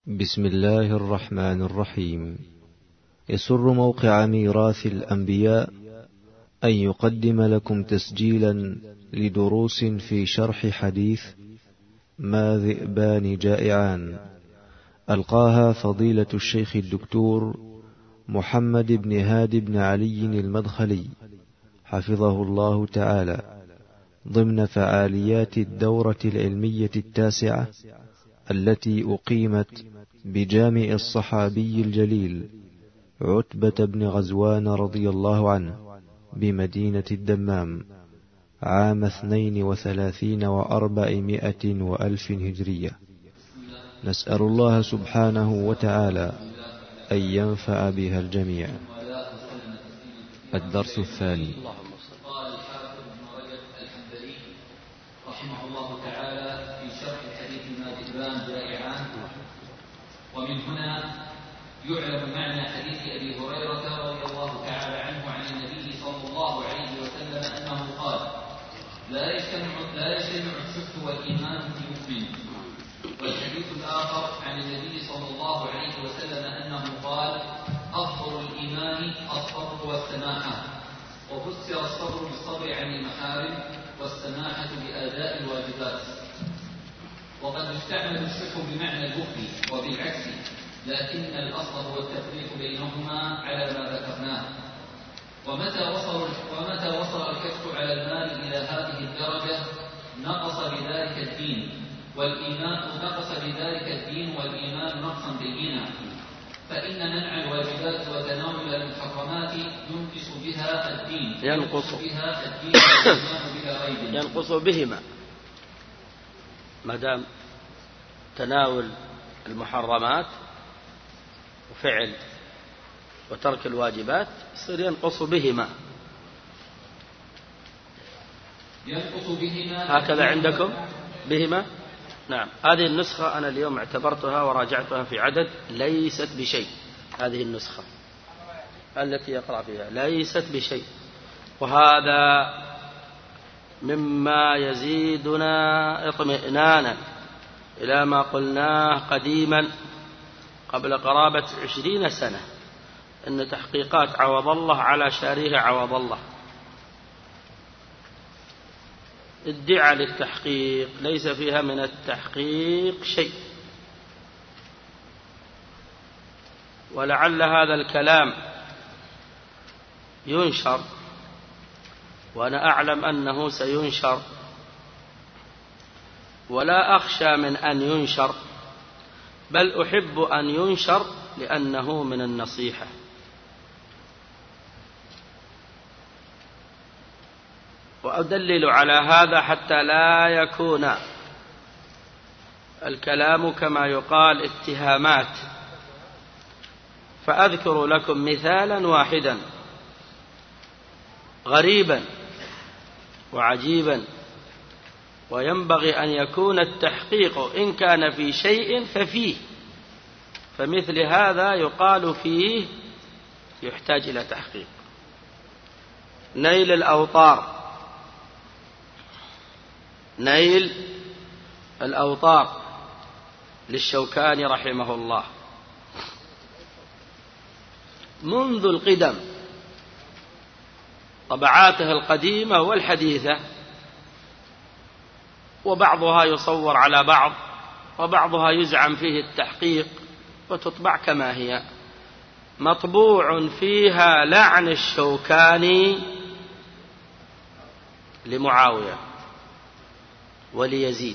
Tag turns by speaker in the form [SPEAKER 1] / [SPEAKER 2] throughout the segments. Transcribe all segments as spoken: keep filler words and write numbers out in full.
[SPEAKER 1] بسم الله الرحمن الرحيم. يسر موقع ميراث الأنبياء أن يقدم لكم تسجيلا لدروس في شرح حديث ما ذئبان جائعان، ألقاها فضيلة الشيخ الدكتور محمد بن هادي بن علي المدخلي حفظه الله تعالى، ضمن فعاليات الدورة العلمية التاسعة التي أقيمت بجامع الصحابي الجليل عتبة بن غزوان رضي الله عنه بمدينة الدمام عام اثنين وثلاثين وأربعمائة وألف هجرية. نسأل الله سبحانه وتعالى أن ينفع بها الجميع. الدرس الثاني.
[SPEAKER 2] قال الحافظ ابن رجب الحنبلي رحمه الله تعالى في شرح حديث ما ذئبان جائعان: ومن هنا يعلم معنى حديث أبي هريرة رضي الله تعالى عنه عن النبي صلى الله عليه وسلم أنه قال: لا يجتمع لا يجتمع الشك والإيمان في مؤمن. والحديث الآخر عن النبي صلى الله عليه وسلم أنه قال: أفضل الإيمان الصبر والسماحة. وفسر الصبر بالصبر عن المحارم والسماحة بأداء الواجبات. وقد يستعمل الشك بمعنى البخل وبالعكس، لكن الأصل هو التفريق بينهما على ما ذكرناه. ومتى وصل ومتى وصل الكف على المال إلى هذه الدرجة نقص بذلك الدين والإيمان نقص بذلك الدين والإيمان نقصا بينا. فإن منع الواجبات وتناول المحرمات ينقص بها الدين
[SPEAKER 3] ينقص
[SPEAKER 2] بها الدين والإيمان بلا ريب.
[SPEAKER 3] ينقص بهما ما دام تناول المحرمات وفعل وترك الواجبات يصير ينقص بهما.
[SPEAKER 2] ينقص بهما
[SPEAKER 3] هكذا عندكم بهما؟ نعم. هذه النسخة أنا اليوم اعتبرتها وراجعتها في عدد ليست بشيء. هذه النسخة التي يقرأ فيها ليست بشيء، وهذا مما يزيدنا اطمئنانا إلى ما قلناه قديما قبل قرابة عشرين سنة، أن تحقيقات عوض الله على شاريها عوض الله. ادعى للتحقيق ليس فيها من التحقيق شيء. ولعل هذا الكلام ينشر، وأنا أعلم أنه سينشر، ولا أخشى من أن ينشر، بل أحب أن ينشر لأنه من النصيحة. وأدلل على هذا حتى لا يكون الكلام كما يقال اتهامات. فأذكر لكم مثالا واحدا غريبا وعجيبا، وينبغي أن يكون التحقيق إن كان في شيء ففيه، فمثل هذا يقال فيه يحتاج إلى تحقيق. نيل الأوطار نيل الأوطار للشوكاني رحمه الله منذ القدم، طبعاته القديمة والحديثة، وبعضها يصور على بعض وبعضها يزعم فيه التحقيق وتطبع كما هي، مطبوع فيها لعن الشوكاني لمعاوية وليزيد.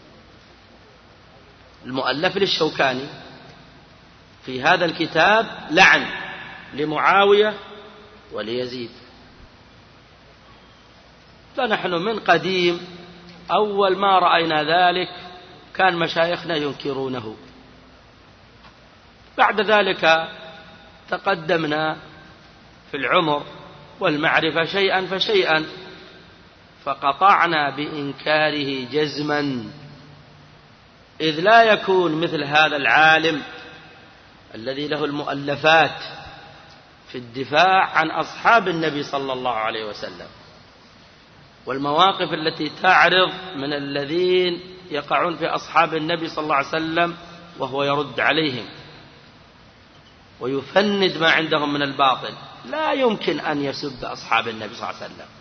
[SPEAKER 3] المؤلف للشوكاني في هذا الكتاب لعن لمعاوية وليزيد. فنحن من قديم أول ما رأينا ذلك كان مشايخنا ينكرونه. بعد ذلك تقدمنا في العمر والمعرفة شيئا فشيئا، فقطعنا بإنكاره جزما، إذ لا يكون مثل هذا العالم الذي له المؤلفات في الدفاع عن أصحاب النبي صلى الله عليه وسلم، والمواقف التي تعرض من الذين يقعون في أصحاب النبي صلى الله عليه وسلم وهو يرد عليهم ويفند ما عندهم من الباطل، لا يمكن أن يسب أصحاب النبي صلى الله عليه وسلم،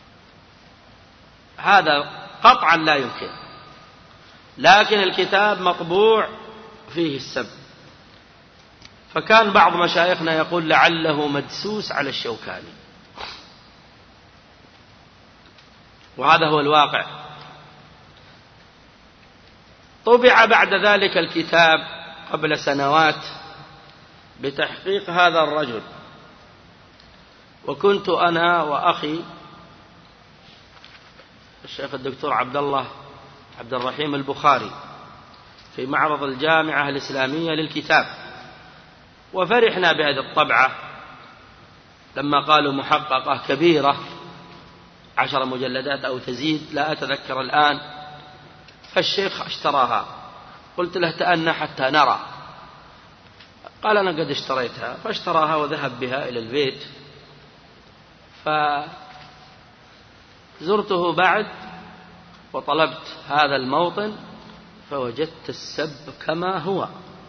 [SPEAKER 3] هذا قطعا لا يمكن. لكن الكتاب مطبوع فيه السب، فكان بعض مشايخنا يقول لعله مدسوس على الشوكاني، وهذا هو الواقع. طبع بعد ذلك الكتاب قبل سنوات بتحقيق هذا الرجل، وكنت أنا وأخي الشيخ الدكتور عبد الله عبد الرحيم البخاري في معرض الجامعة الإسلامية للكتاب، وفرحنا بهذه الطبعة لما قالوا محققة كبيرة عشر مجلدات أو تزيد لا أتذكر الآن، فالشيخ اشتراها. قلت له تأنى حتى نرى، قال أنا قد اشتريتها، فاشتراها وذهب بها إلى البيت. فزرته بعد وطلبت هذا الموطن فوجدت السب كما هو.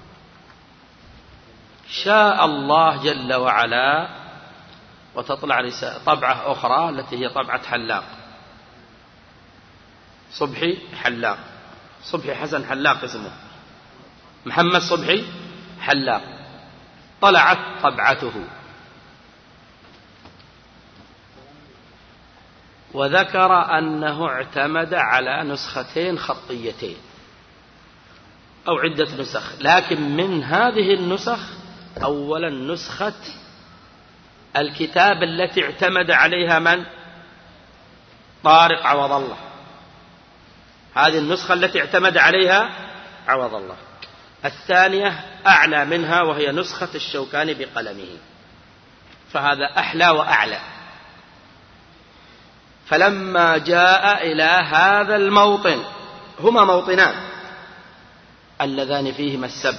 [SPEAKER 3] شاء الله جل وعلا وتطلع طبعة أخرى التي هي طبعة حلاق، صبحي حلاق، صبحي حسن حلاق اسمه، محمد صبحي حلاق، طلعت طبعته وذكر أنه اعتمد على نسختين خطيتين أو عدة نسخ، لكن من هذه النسخ أولا نسخة الكتاب التي اعتمد عليها من؟ طارق عوض الله، هذه النسخة التي اعتمد عليها عوض الله. الثانية أعلى منها وهي نسخة الشوكاني بقلمه، فهذا أحلى وأعلى. فلما جاء إلى هذا الموطن، هما موطنان اللذان فيهما السب،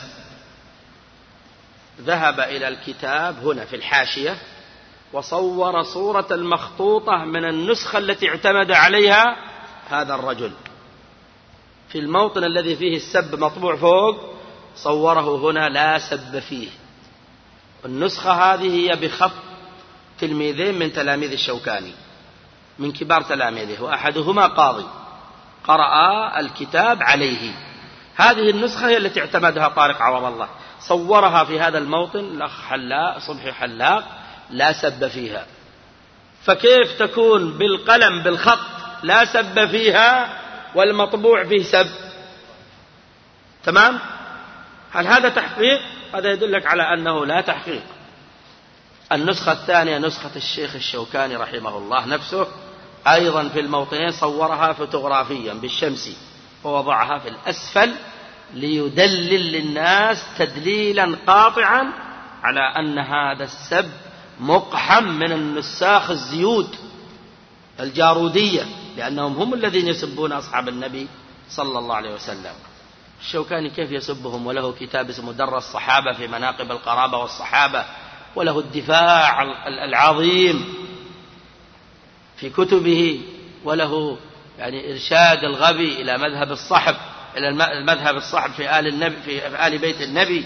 [SPEAKER 3] ذهب إلى الكتاب هنا في الحاشية وصور صورة المخطوطة من النسخة التي اعتمد عليها هذا الرجل. في الموطن الذي فيه السب مطبوع فوق صوره هنا لا سب فيه. النسخة هذه هي بخط تلميذين من تلاميذ الشوكاني، من كبار تلاميذه، وأحدهما قاضي قرأ الكتاب عليه. هذه النسخة هي التي اعتمدها طارق عوض الله، صورها في هذا الموطن الأخ حلاق صبحي حلاق لا سب فيها. فكيف تكون بالقلم بالخط لا سب فيها والمطبوع فيه سب؟ تمام؟ هل هذا تحقيق؟ هذا يدلك على أنه لا تحقيق. النسخة الثانية نسخة الشيخ الشوكاني رحمه الله نفسه، أيضا في الموطنين صورها فوتوغرافيا بالشمس ووضعها في الأسفل ليدلل للناس تدليلا قاطعا على أن هذا السب مقحم من النساخ الزيود الجارودية، لأنهم هم الذين يسبون أصحاب النبي صلى الله عليه وسلم. الشوكاني كيف يسبهم وله كتاب اسمه در الصحابة في مناقب القرابة والصحابة، وله الدفاع العظيم في كتبه، وله يعني إرشاد الغبي إلى مذهب الصحب، إلى المذهب الصحب في آل النبي في آل بيت النبي.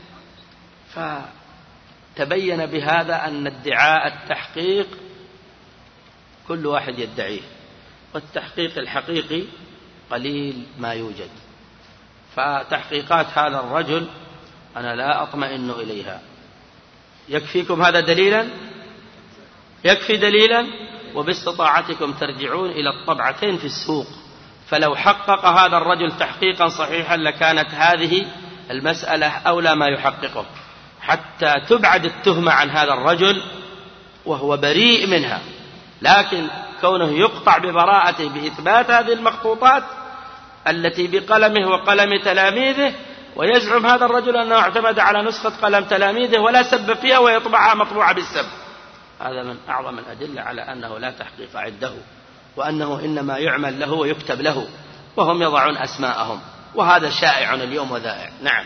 [SPEAKER 3] فتبين بهذا أن ادعاء التحقيق كل واحد يدعيه، والتحقيق الحقيقي قليل ما يوجد. فتحقيقات هذا الرجل أنا لا أطمئن إليها. يكفيكم هذا دليلا؟ يكفي دليلا؟ وباستطاعتكم ترجعون إلى الطبعتين في السوق، فلو حقق هذا الرجل تحقيقا صحيحا لكانت هذه المسألة أولى ما يحققه، حتى تبعد التهمة عن هذا الرجل وهو بريء منها. لكن كونه يقطع ببراءته بإثبات هذه المخطوطات التي بقلمه وقلم تلاميذه، ويزعم هذا الرجل أنه اعتمد على نسخة قلم تلاميذه ولا سب فيها ويطبعها مطبوعة بالسب، هذا من أعظم الأدلة على أنه لا تحقيق عنده، وأنه إنما يعمل له ويكتب له وهم يضعون أسماءهم، وهذا شائع اليوم وذائع. نعم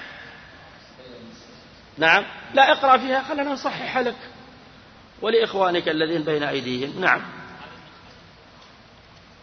[SPEAKER 3] نعم لا اقرأ فيها، خلنا نصحح لك ولإخوانك الذين بين أيديهم. نعم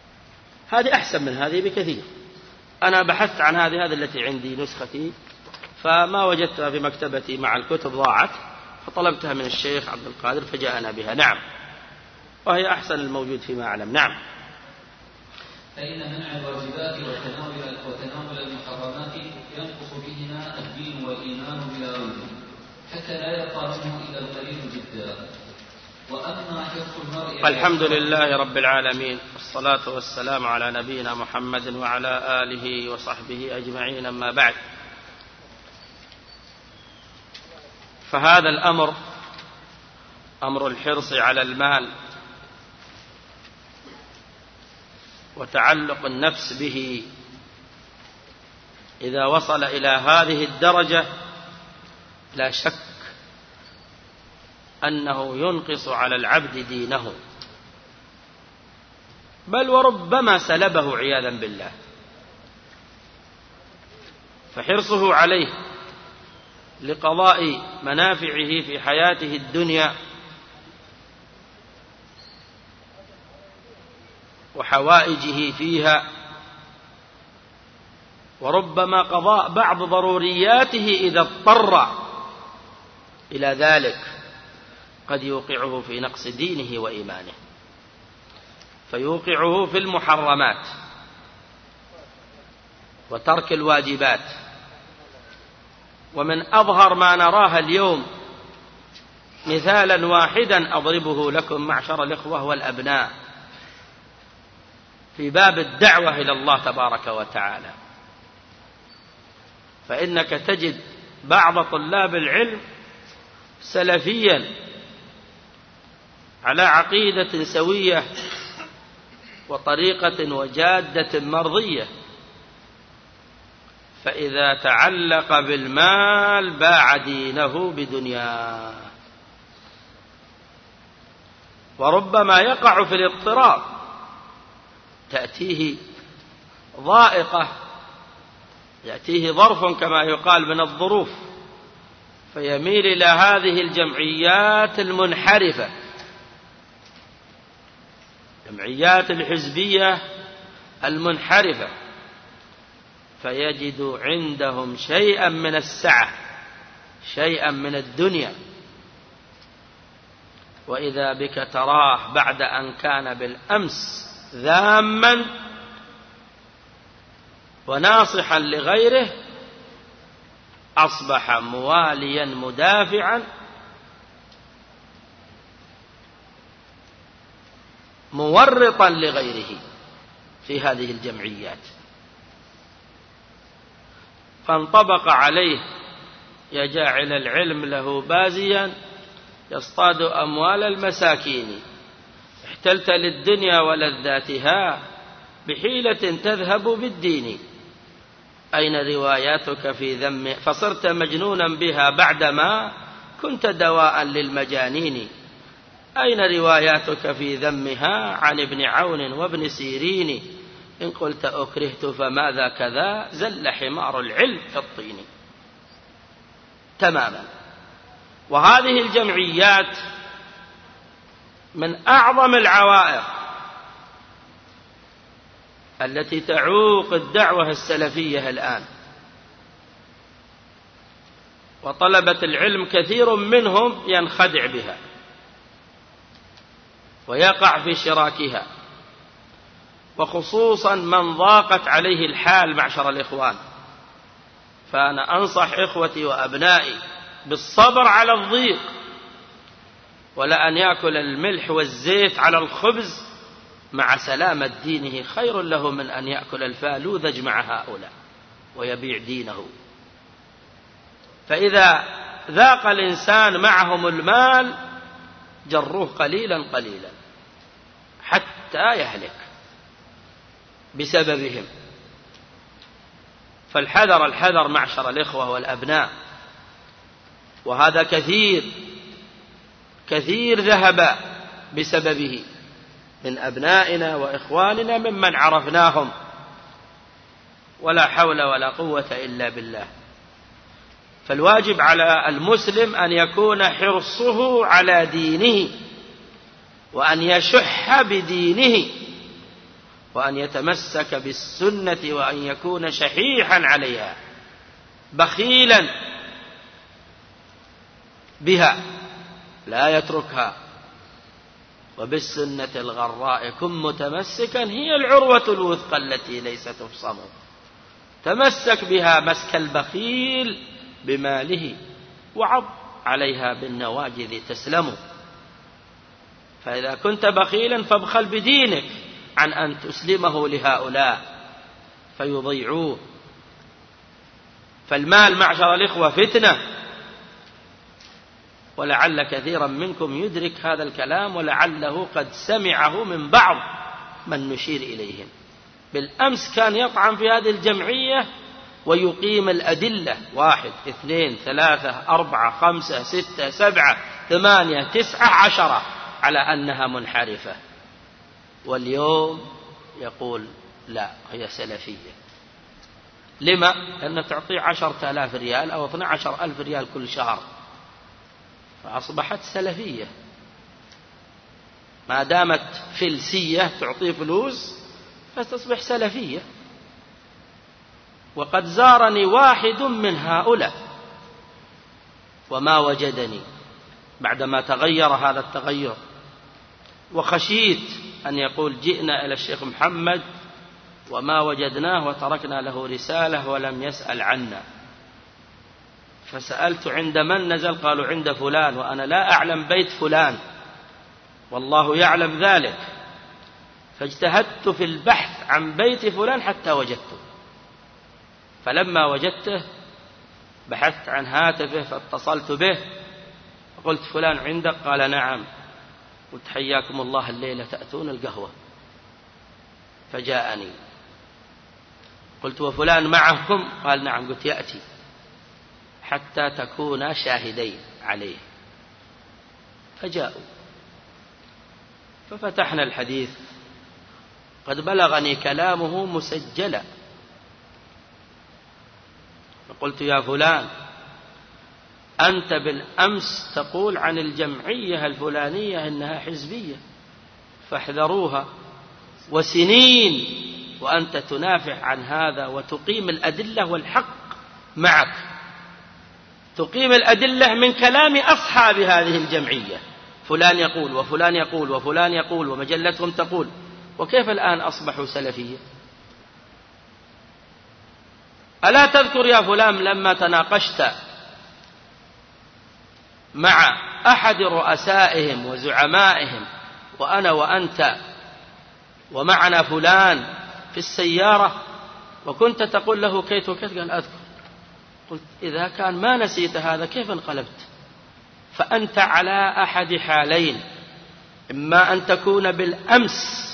[SPEAKER 3] هذه أحسن من هذه بكثير. أنا بحثت عن هذه هذه التي عندي نسختي فما وجدتها في مكتبتي مع الكتب ضاعت، فطلبتها من الشيخ عبد القادر فجاءنا بها. نعم، وهي أحسن الموجود فيما أعلم. نعم.
[SPEAKER 2] فإن منع الواجبات وتناول وتناول المحرمات ينقص بهما الدين والإيمان بلا ريب، حتى لا يبقى منه إلا القليل جدا. وأما حرص المرء
[SPEAKER 3] الحمد لله رب العالمين، والصلاة والسلام على نبينا محمد وعلى آله وصحبه أجمعين. أما بعد، فهذا الأمر أمر الحرص على المال وتعلق النفس به إذا وصل إلى هذه الدرجة لا شك أنه ينقص على العبد دينه، بل وربما سلبه عياذا بالله. فحرصه عليه لقضاء منافعه في حياته الدنيا وحوائجه فيها، وربما قضاء بعض ضرورياته إذا اضطر إلى ذلك، قد يوقعه في نقص دينه وإيمانه، فيوقعه في المحرمات وترك الواجبات. ومن أظهر ما نراه اليوم مثالا واحدا أضربه لكم معشر الإخوة والأبناء في باب الدعوة إلى الله تبارك وتعالى، فإنك تجد بعض طلاب العلم سلفيا على عقيدة سوية وطريقة وجادة مرضية، فإذا تعلق بالمال باع دينه بدنياه، وربما يقع في الاضطراب، تأتيه ضائقة، يأتيه ظرف كما يقال من الظروف، فيميل إلى هذه الجمعيات المنحرفة، جمعيات الحزبية المنحرفة، فيجد عندهم شيئا من السعة، شيئا من الدنيا، وإذا بك تراه بعد أن كان بالأمس ذاما وناصحا لغيره أصبح مواليا مدافعا مورطا لغيره في هذه الجمعيات، فانطبق عليه يا جاعل العلم له بازيا يصطاد أموال المساكين، احتلت للدنيا ولذاتها بحيلة تذهب بالدين، أين رواياتك في ذم فصرت مجنونا بها بعدما كنت دواء للمجانين، أين رواياتك في ذمها عن ابن عون وابن سيرين، إن قلت أكرهت فماذا كذا زل حمار العلم في الطين. تماما. وهذه الجمعيات من أعظم العوائق التي تعوق الدعوة السلفية الآن، وطلبة العلم كثير منهم ينخدع بها ويقع في شراكها، وخصوصا من ضاقت عليه الحال معشر الإخوان. فأنا أنصح إخوتي وأبنائي بالصبر على الضيق، ولا أن يأكل الملح والزيت على الخبز مع سلامة دينه خير له من أن يأكل الفالوذج مع هؤلاء ويبيع دينه. فإذا ذاق الإنسان معهم المال جروه قليلا قليلا حتى يهلك بسببهم. فالحذر الحذر معشر الإخوة والأبناء، وهذا كثير كثير ذهب بسببه من أبنائنا وإخواننا ممن عرفناهم، ولا حول ولا قوة إلا بالله. فالواجب على المسلم أن يكون حرصه على دينه، وأن يشح بدينه، وأن يتمسك بالسنة، وأن يكون شحيحا عليها، بخيلا بها لا يتركها، وبالسنة الغراء كن متمسكا هي العروة الوثقى التي ليس تفصم. تمسك بها مسك البخيل بماله، وعض عليها بالنواجذ تسلم. فإذا كنت بخيلا فابخل بدينك عن أن تسلمه لهؤلاء فيضيعوه. فالمال معشر الإخوة فتنة، ولعل كثيرا منكم يدرك هذا الكلام، ولعله قد سمعه من بعض من نشير إليهم. بالأمس كان يطعن في هذه الجمعية ويقيم الأدلة: واحد اثنين ثلاثة أربعة خمسة ستة سبعة ثمانية تسعة عشرة على أنها منحرفة. واليوم يقول لا، هي سلفية. لما؟ لأن تعطي عشرة آلاف ريال أو اثنى عشر ألف ريال كل شهر، فأصبحت سلفية. ما دامت فلسية تعطي فلوس فتصبح سلفية. وقد زارني واحد من هؤلاء وما وجدني بعدما تغير هذا التغير، وخشيت أن يقول جئنا إلى الشيخ محمد وما وجدناه وتركنا له رسالة ولم يسأل عنا. فسألت عند من نزل؟ قالوا عند فلان، وأنا لا أعلم بيت فلان والله يعلم ذلك. فاجتهدت في البحث عن بيت فلان حتى وجدته. فلما وجدته بحثت عن هاتفه فاتصلت به وقلت فلان عندك؟ قال نعم. قلت حياكم الله، الليلة تأتون القهوة؟ فجاءني. قلت وفلان معكم؟ قال نعم. قلت يأتي حتى تكونا شاهدين عليه. فجاءوا ففتحنا الحديث. قد بلغني كلامه مسجلا. فقلت يا فلان، أنت بالأمس تقول عن الجمعية الفلانية إنها حزبية فاحذروها، وسنين وأنت تنافع عن هذا وتقيم الأدلة والحق معك. تقيم الأدلة من كلام أصحاب هذه الجمعية، فلان يقول وفلان يقول وفلان يقول ومجلتهم تقول. وكيف الآن أصبحوا سلفية؟ ألا تذكر يا فلان لما تناقشت مع أحد رؤسائهم وزعمائهم وأنا وأنت ومعنا فلان في السيارة وكنت تقول له كيت وكيت؟ قال أذكر. قلت إذا كان ما نسيت هذا كيف انقلبت؟ فأنت على أحد حالين: إما أن تكون بالأمس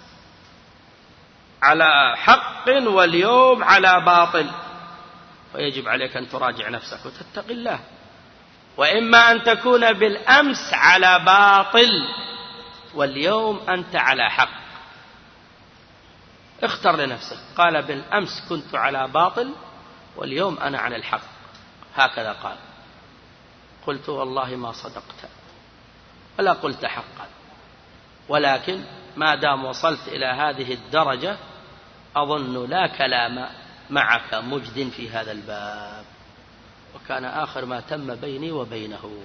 [SPEAKER 3] على حق واليوم على باطل، فيجب عليك أن تراجع نفسك وتتقي الله، وإما أن تكون بالأمس على باطل واليوم أنت على حق. اختر لنفسك. قال بالأمس كنت على باطل واليوم أنا على الحق، هكذا قال. قلت والله ما صدقت ولا قلت حقا، ولكن ما دام وصلت إلى هذه الدرجة أظن لا كلام معك مجد في هذا الباب. وكان آخر ما تم بيني وبينه.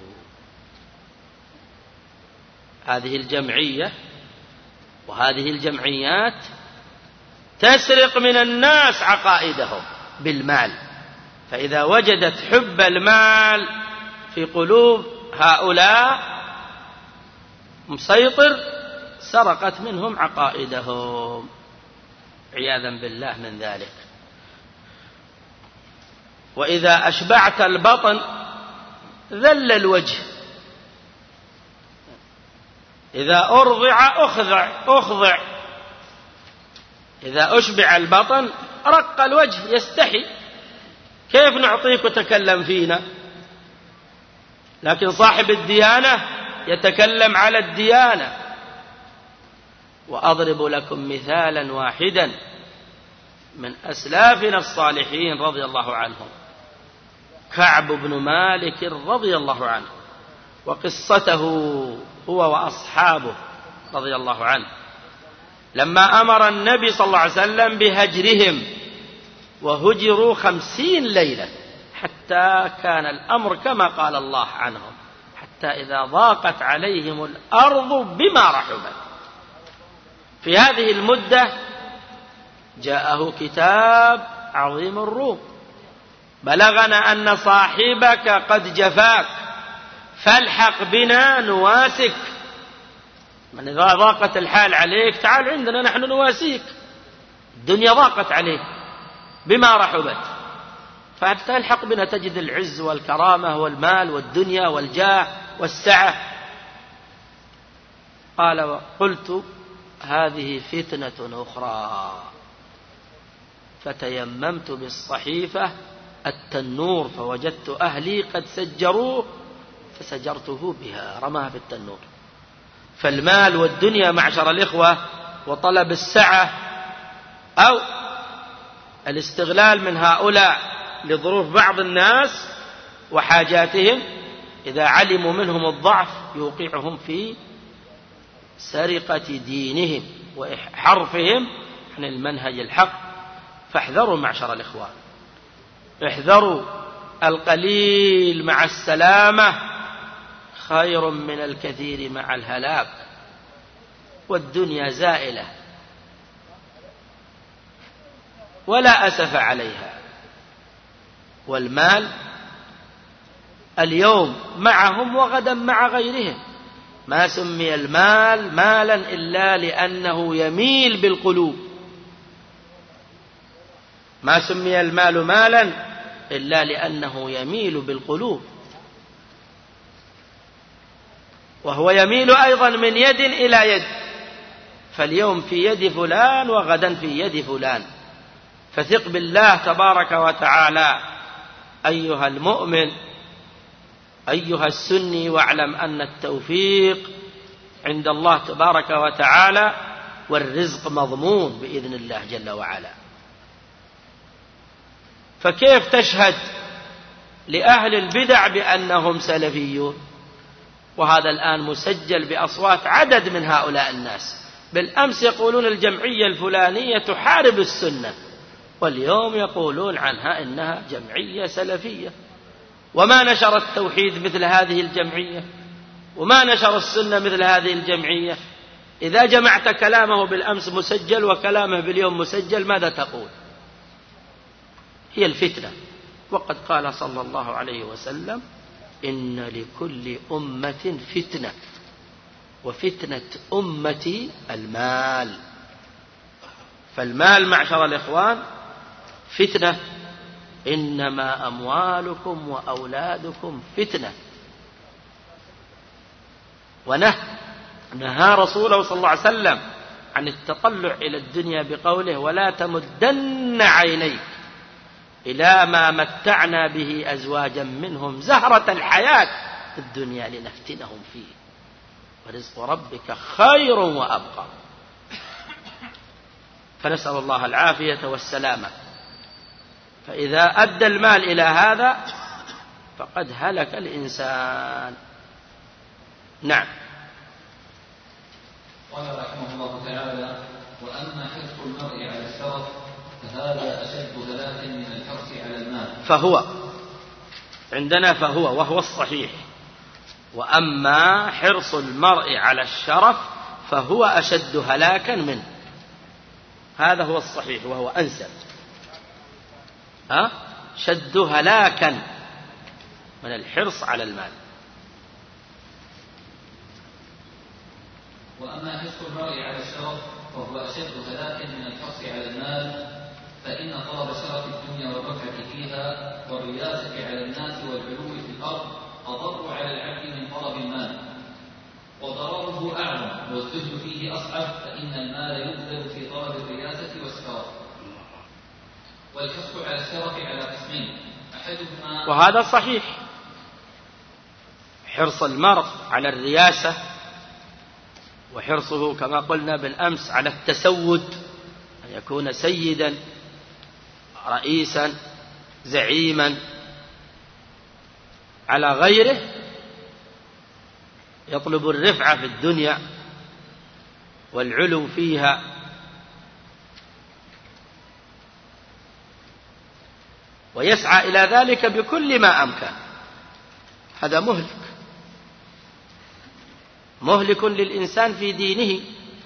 [SPEAKER 3] هذه الجمعية وهذه الجمعيات تسرق من الناس عقائدهم بالمال، فإذا وجدت حب المال في قلوب هؤلاء مسيطر سرقت منهم عقائدهم عياذا بالله من ذلك. وإذا أشبعت البطن ذل الوجه، إذا أرضع أخضع أخضع إذا أشبع البطن رق الوجه يستحي، كيف نعطيك وتكلم فينا؟ لكن صاحب الديانة يتكلم على الديانة. وأضرب لكم مثالا واحدا من أسلافنا الصالحين رضي الله عنهم، كعب بن مالك رضي الله عنه، وقصته هو وأصحابه رضي الله عنه لما أمر النبي صلى الله عليه وسلم بهجرهم، وهجروا خمسين ليلة حتى كان الأمر كما قال الله عنهم، حتى إذا ضاقت عليهم الأرض بما رحبت. في هذه المدة جاءه كتاب عظيم الروم: بلغنا أن صاحبك قد جفاك فالحق بنا نواسك. من إذا ضاقت الحال عليك تعال عندنا نحن نواسيك. الدنيا ضاقت عليك بما رحبت، فالحق بنا تجد العز والكرامة والمال والدنيا والجاه والسعة. قال: قلت هذه فتنة أخرى، فتيممت بالصحيفة التنور فوجدت أهلي قد سجروه فسجرته بها، رماها في التنور. فالمال والدنيا معشر الإخوة وطلب السعة أو الاستغلال من هؤلاء لظروف بعض الناس وحاجاتهم، إذا علموا منهم الضعف يوقعهم في سرقة دينهم وحرفهم عن المنهج الحق. فاحذروا معشر الإخوان، احذروا. القليل مع السلامة خير من الكثير مع الهلاك. والدنيا زائلة ولا أسف عليها، والمال اليوم معهم وغدا مع غيرهم. ما سمي المال مالا إلا لأنه يميل بالقلوب، ما سمي المال مالا إلا لأنه يميل بالقلوب، وهو يميل أيضا من يد إلى يد، فاليوم في يد فلان وغدا في يد فلان. فثق بالله تبارك وتعالى أيها المؤمن أيها السني، واعلم أن التوفيق عند الله تبارك وتعالى، والرزق مضمون بإذن الله جل وعلا. فكيف تشهد لأهل البدع بأنهم سلفيون وهذا الآن مسجل بأصوات عدد من هؤلاء الناس؟ بالأمس يقولون الجمعية الفلانية تحارب السنة، واليوم يقولون عنها إنها جمعية سلفية. وما نشر التوحيد مثل هذه الجمعية، وما نشر السنة مثل هذه الجمعية. إذا جمعت كلامه بالأمس مسجل وكلامه باليوم مسجل ماذا تقول؟ هي الفتنة. وقد قال صلى الله عليه وسلم: إن لكل أمة فتنة وفتنة أمتي المال. فالمال معشر الإخوان فتنة، إنما أموالكم وأولادكم فتنة. ونهى نهى رسوله صلى الله عليه وسلم عن التطلع إلى الدنيا بقوله: ولا تمدن عينيك إلى ما متعنا به أزواجا منهم زهرة الحياة الدنيا لنفتنهم فيه ورزق ربك خير وأبقى. فنسأل الله العافية والسلامة. فإذا أدى المال إلى هذا فقد هلك الإنسان. نعم.
[SPEAKER 2] قال رحمه الله تعالى: وأما حرص المرء على الشرف فهذا أشد هلاك من الحرص على المال.
[SPEAKER 3] فهو عندنا فهو وهو الصحيح. وأما حرص المرء على الشرف فهو أشد هلاكا منه، هذا هو الصحيح وهو أنسب. أه؟ شد هلاكا من الحرص على المال.
[SPEAKER 2] وأما حرص المرء على الشرف فهو أشد هلاكا من الحرص على المال، فإن طلب شرف الدنيا والرفعة فيها والرياسة على الناس والعلو في الأرض أضر على العبد من طلب المال، وضرره أعظم والزهد فيه أصعب، فإن المال يبذل في طلب الرياسة والشرف. والحرص على الشرف على قسمين، أحدهما
[SPEAKER 3] وهذا صحيح، حرص المرء على الرياسة وحرصه كما قلنا بالأمس على التسود، أن يكون سيدا رئيسا زعيما على غيره، يطلب الرفعة في الدنيا والعلو فيها. ويسعى إلى ذلك بكل ما أمكن. هذا مهلك مهلك للإنسان في دينه،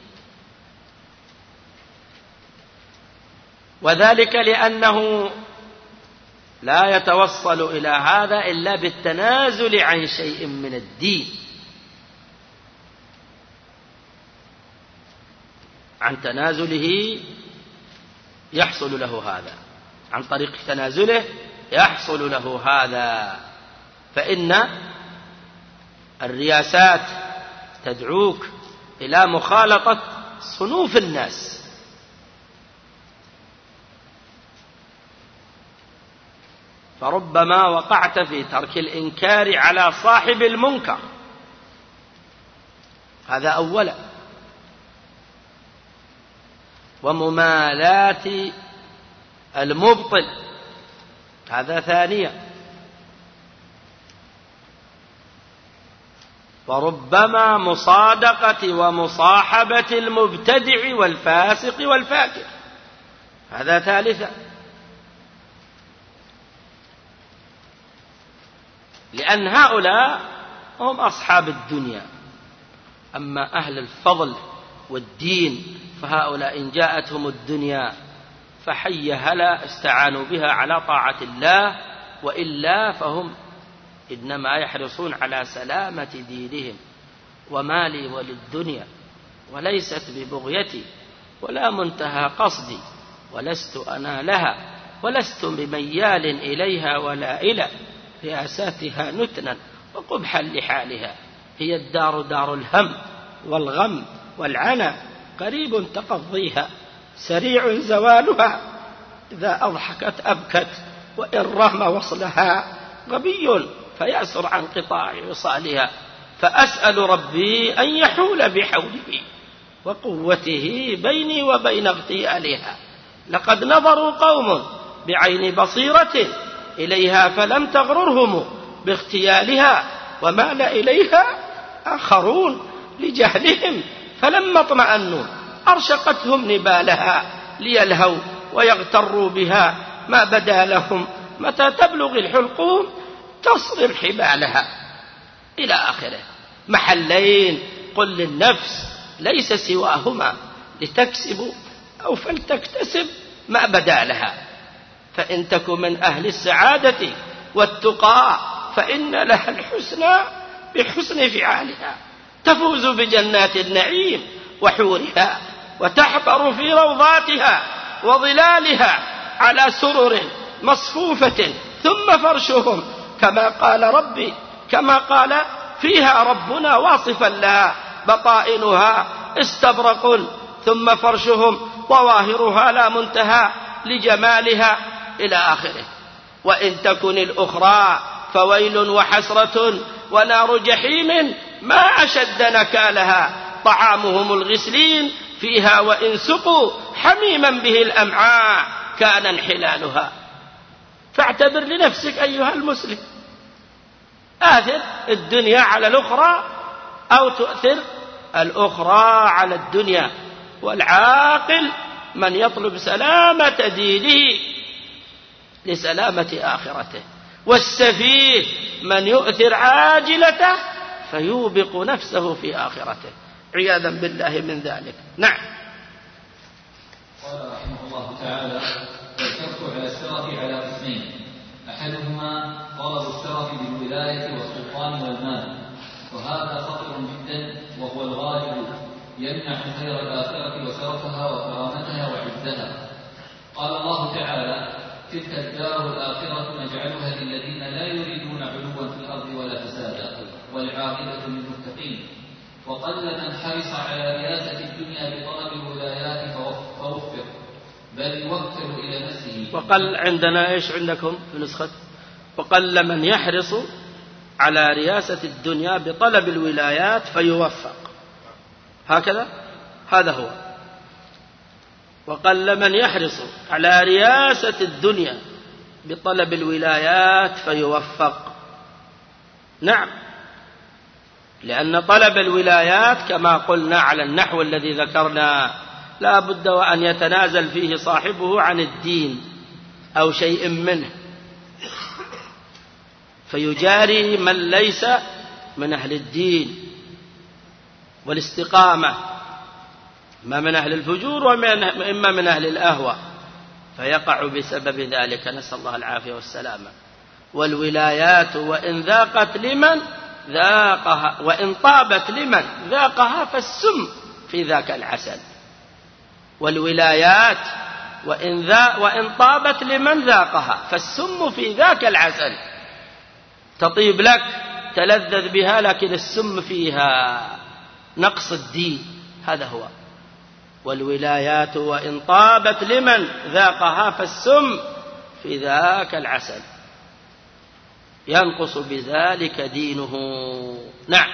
[SPEAKER 3] وذلك لأنه لا يتوصل إلى هذا إلا بالتنازل عن شيء من الدين، عن تنازله يحصل له هذا، عن طريق تنازله يحصل له هذا. فإن الرياسات تدعوك إلى مخالطة صنوف الناس، فربما وقعت في ترك الإنكار على صاحب المنكر، هذا أولا، وممالاة المبطل، هذا ثانيا، وربما مصادقة ومصاحبة المبتدع والفاسق والفاجر، هذا ثالثا. لأن هؤلاء هم أصحاب الدنيا، أما أهل الفضل والدين فهؤلاء إن جاءتهم الدنيا فحي هلا استعانوا بها على طاعة الله، وإلا فهم إنما يحرصون على سلامة دينهم. ومالي وللدنيا وليست ببغيتي ولا منتهى قصدي، ولست أنا لها ولست بميال إليها ولا إلى رياساتها نتنا وقبحا لحالها، هي الدار دار الهم والغم والعنى، قريب تقضيها سريع زوالها، إذا أضحكت أبكت وإن رغم وصلها غبي فيأسر عن قطاع وصالها. فأسأل ربي أن يحول بحوله وقوته بيني وبين اغتيالها. لقد نظروا قوم بعين بصيرة إليها فلم تغررهم باغتيالها، ومال إليها آخرون لجهلهم فلما اطمأنوا أرشقتهم نبالها، ليلهوا ويغتروا بها ما بدا لهم، متى تبلغ الحلقوم تصرم حبالها، إلى آخره. محلين قل للنفس ليس سواهما لتكسب أو فلتكتسب ما بدا لها، فإن تك من أهل السعادة والتقى فإن لها الحسنى بحسن فعالها، تفوز بجنات النعيم وحورها، وتحبر في روضاتها وظلالها على سرر مصفوفة، ثم فرشهم كما قال ربي كما قال فيها ربنا واصفا لها، بطائنها استبرق ثم فرشهم وظاهرها لا منتهى لجمالها، إلى آخره. وإن تكن الأخرى فويل وحسرة ونار جحيم ما أشد نكالها، طعامهم الغسلين فيها وإن سقوا حميما به الأمعاء كان انحلالها. فاعتبر لنفسك أيها المسلم، آثر الدنيا على الأخرى أو تؤثر الأخرى على الدنيا. والعاقل من يطلب سلامة دينه لسلامة آخرته، والسفيه من يؤثر عاجلته فيوبق نفسه في آخرته، عياذا بالله من ذلك. نعم.
[SPEAKER 2] قال رحمه الله تعالى: والشرط على الشرف على قسمين، أحدهما طلب الشرف بالولاية والسلطان والمال، وهذا خطر جدا وهو الغالب، يمنع خير الآخرة وشرفها وكرامتها وعزها. قال الله تعالى: تلك الدار الآخرة نجعلها للذين لا يريدون علوا في الأرض ولا فسادا والعاقبة للمتقين. وقل من حرص على رياسة الدنيا بطلب الولايات فوفق، بل يوكل إلى نفسه.
[SPEAKER 3] وقل عندنا إيش عندكم في نسخة؟ وقل من يحرص على رياسة الدنيا بطلب الولايات فيوفق، هكذا، هذا هو. وقل من يحرص على رياسة الدنيا بطلب الولايات فيوفق. نعم، لأن طلب الولايات كما قلنا على النحو الذي ذكرنا لا بد وأن يتنازل فيه صاحبه عن الدين أو شيء منه، فيجاري من ليس من أهل الدين والاستقامة، ما من أهل الفجور وإما من أهل الأهوى، فيقع بسبب ذلك، نسأل الله العافية والسلامة. والولايات وإن ذاقت لمن ذاقها وإن طابت لمن ذاقها فالسم في ذاك العسل. والولايات وإن, ذا وإن طابت لمن ذاقها فالسم في ذاك العسل. تطيب لك تلذذ بها، لكن السم فيها نقص الدين، هذا هو. والولايات وإن طابت لمن ذاقها فالسم في ذاك العسل، ينقص بذلك دينه. نعم.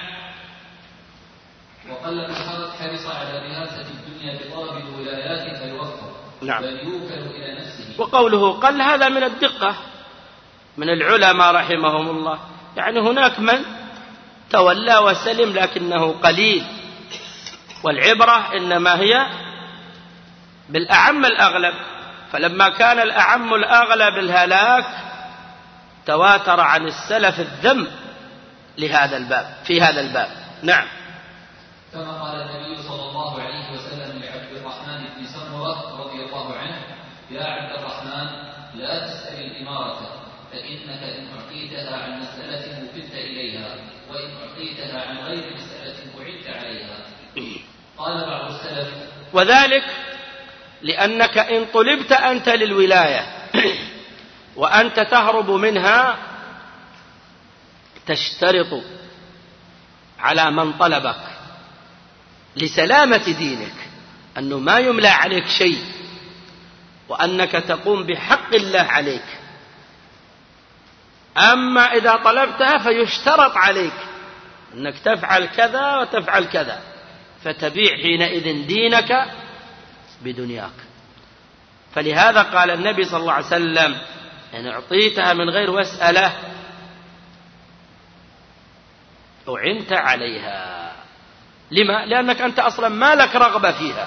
[SPEAKER 2] وقل من حرص على رئاسة الدنيا بطلب الولايات فيوفق،
[SPEAKER 3] نعم.
[SPEAKER 2] بل يوكل إلى نفسه.
[SPEAKER 3] وقوله قل هذا من الدقة من العلماء رحمهم الله، يعني هناك من تولى وسلم لكنه قليل، والعبرة إنما هي بالأعم الأغلب، فلما كان الأعم الأغلب الهلاك تواتر عن السلف الذم لهذا الباب في هذا الباب. نعم.
[SPEAKER 2] كما قال النبي صلى الله عليه وسلم لعبد الرحمن بن سمرة رضي الله عنه: يا عبد الرحمن لا تسأل الإمارة، فإنك إن أعطيتها عن مسألة وكلت إليها، وإن أعطيتها عن غير مسألة بعدت عليها. قال بعض السلف:
[SPEAKER 3] وذلك لأنك إن طلبت أنت للولاية وأنت تهرب منها تشترط على من طلبك لسلامة دينك أنه ما يملى عليك شيء، وأنك تقوم بحق الله عليك. أما إذا طلبتها فيشترط عليك أنك تفعل كذا وتفعل كذا، فتبيع حينئذ دينك بدنياك. فلهذا قال النبي صلى الله عليه وسلم: إن أعطيتها من غير مسألة أعنت عليها. لما؟ لأنك أنت أصلا ما لك رغبة فيها،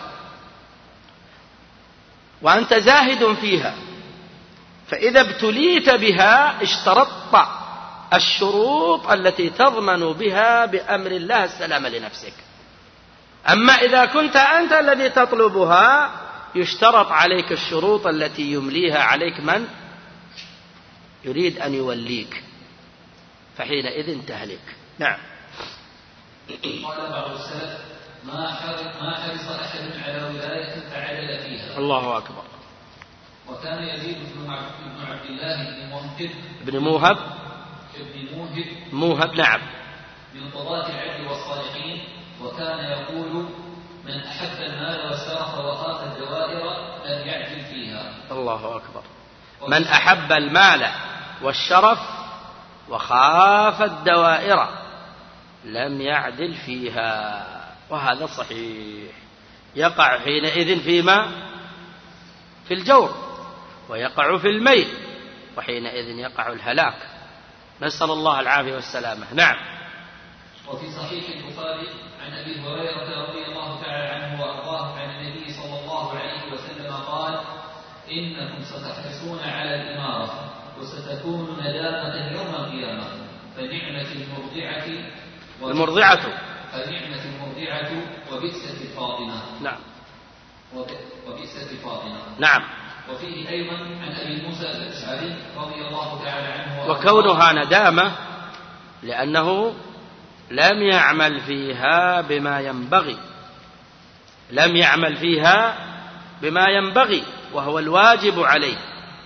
[SPEAKER 3] وأنت زاهد فيها، فإذا ابتليت بها اشترطت الشروط التي تضمن بها بأمر الله السلام لنفسك. أما إذا كنت أنت الذي تطلبها يشترط عليك الشروط التي يمليها عليك من يريد أن يوليك، فحينئذ تهلك. نعم.
[SPEAKER 2] قال بعض السلف: ما حرص أحد على ولاية فعدل فيها.
[SPEAKER 3] الله أكبر.
[SPEAKER 2] وكان يزيد بن عبد الله بن موهب
[SPEAKER 3] بن موهب
[SPEAKER 2] بن موهب
[SPEAKER 3] موهب نعم
[SPEAKER 2] من قضاة العدل والصالحين، وكان يقول: من أحب المال والشرف وخاف الدوائر لم يعجل فيها.
[SPEAKER 3] الله أكبر. من أحب المال والشرف وخاف الدوائر لم يعدل فيها. وهذا صحيح. يقع حينئذ فيما في الجور، ويقع في الميل، وحينئذ يقع الهلاك. نسأل الله العافية والسلامة. نعم.
[SPEAKER 2] وفي صحيح البخاري عن أبي هريرة رضي الله تعالى عنه وأرضاه عن النبي صلى الله عليه وسلم قال: إنكم ستحرصون على الإمارة وستكون ندامة يوم القيامة، فنعمة المرضعة
[SPEAKER 3] المرضعة
[SPEAKER 2] فنعمة المرضعة وبئست الفاطمة.
[SPEAKER 3] نعم.
[SPEAKER 2] وبئست الفاطمة.
[SPEAKER 3] نعم.
[SPEAKER 2] وفيه أيضا عن أبي موسى الأشعري رضي الله تعالى عنه
[SPEAKER 3] وكونها ندامة لأنه لم يعمل فيها بما ينبغي، لم يعمل فيها بما ينبغي وهو الواجب عليه،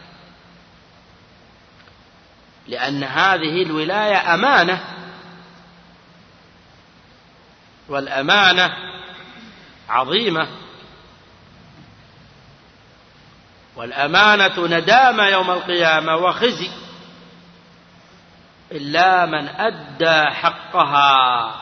[SPEAKER 3] لأن هذه الولاية أمانة، والأمانة عظيمة، والأمانة ندامة يوم القيامة وخزي، إلا من أدى حقها،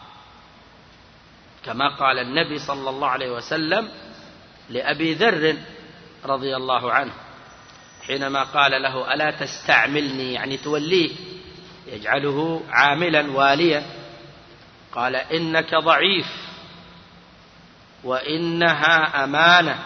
[SPEAKER 3] كما قال النبي صلى الله عليه وسلم لأبي ذر رضي الله عنه حينما قال له: ألا تستعملني، يعني توليه، يجعله عاملا واليا. قال: إنك ضعيف، وإنها أمانة،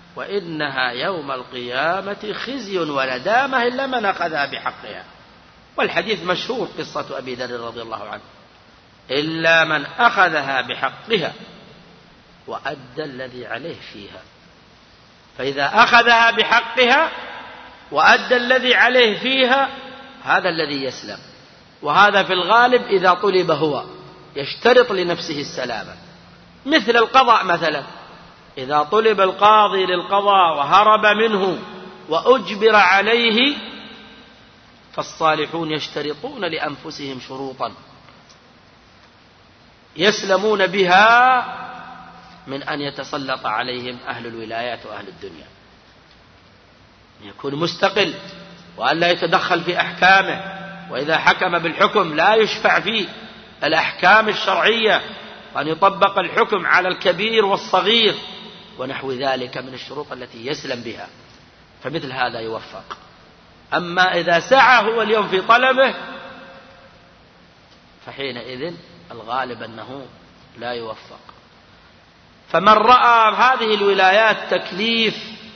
[SPEAKER 3] وإنها يوم القيامة خزي وندامة إلا من أخذها بحقها. والحديث مشهور قصة أبي ذر رضي الله عنه: إلا من أخذها بحقها وأدى الذي عليه فيها. فإذا أخذها بحقها وأدى الذي عليه فيها هذا الذي يسلم، وهذا في الغالب إذا طلب هو يشترط لنفسه السلامة. مثل القضاء مثلا، إذا طلب القاضي للقضاء وهرب منه وأجبر عليه فالصالحون يشترطون لأنفسهم شروطا يسلمون بها من أن يتسلط عليهم أهل الولايات وأهل الدنيا، يكون مستقل وأن لا يتدخل في أحكامه، وإذا حكم بالحكم لا يشفع فيه الأحكام الشرعية، وأن يطبق الحكم على الكبير والصغير ونحو ذلك من الشروط التي يسلم بها، فمثل هذا يوفق. أما إذا سعى هو اليوم في طلبه فحينئذ الغالب أنه لا يوفق. فمن رأى هذه الولايات تكليف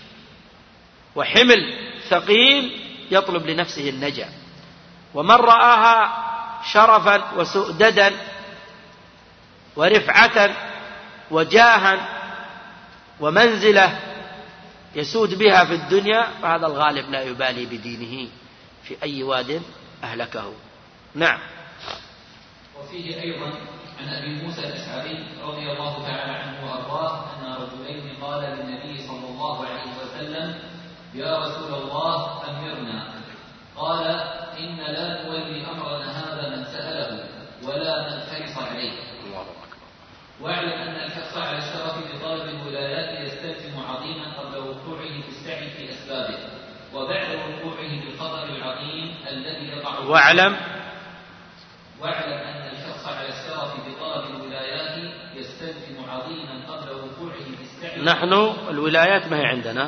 [SPEAKER 3] وحمل ثقيل يطلب لنفسه النجاة، ومن رآها شرفا وسؤددا ورفعة وجاها ومنزلة يسود بها في الدنيا فهذا الغالب لا يبالي بدينه في أي واد أهلكه. نعم.
[SPEAKER 2] وفيه أيضا عن أبي موسى الأشعري رضي الله تعالى عنه وأرضاه أن رجلين قال للنبي صلى الله عليه وسلم: يا رسول الله أمرنا. قال: إن لا نولي أمرنا هذا من سأله ولا من حرص عليه. واعلم أن الحرص على الشرف بطلب الولايات يستلزم عظيما قبل وقوعه في السعي في أسبابه، وبعد وقوعه بالخطر العظيم الذي يقع.
[SPEAKER 3] واعلم
[SPEAKER 2] واعلم أن الحرص على الشرف بطلب الولايات يستلزم عظيما قبل وقوعه في السعي.
[SPEAKER 3] نحن الولايات ما هي عندنا،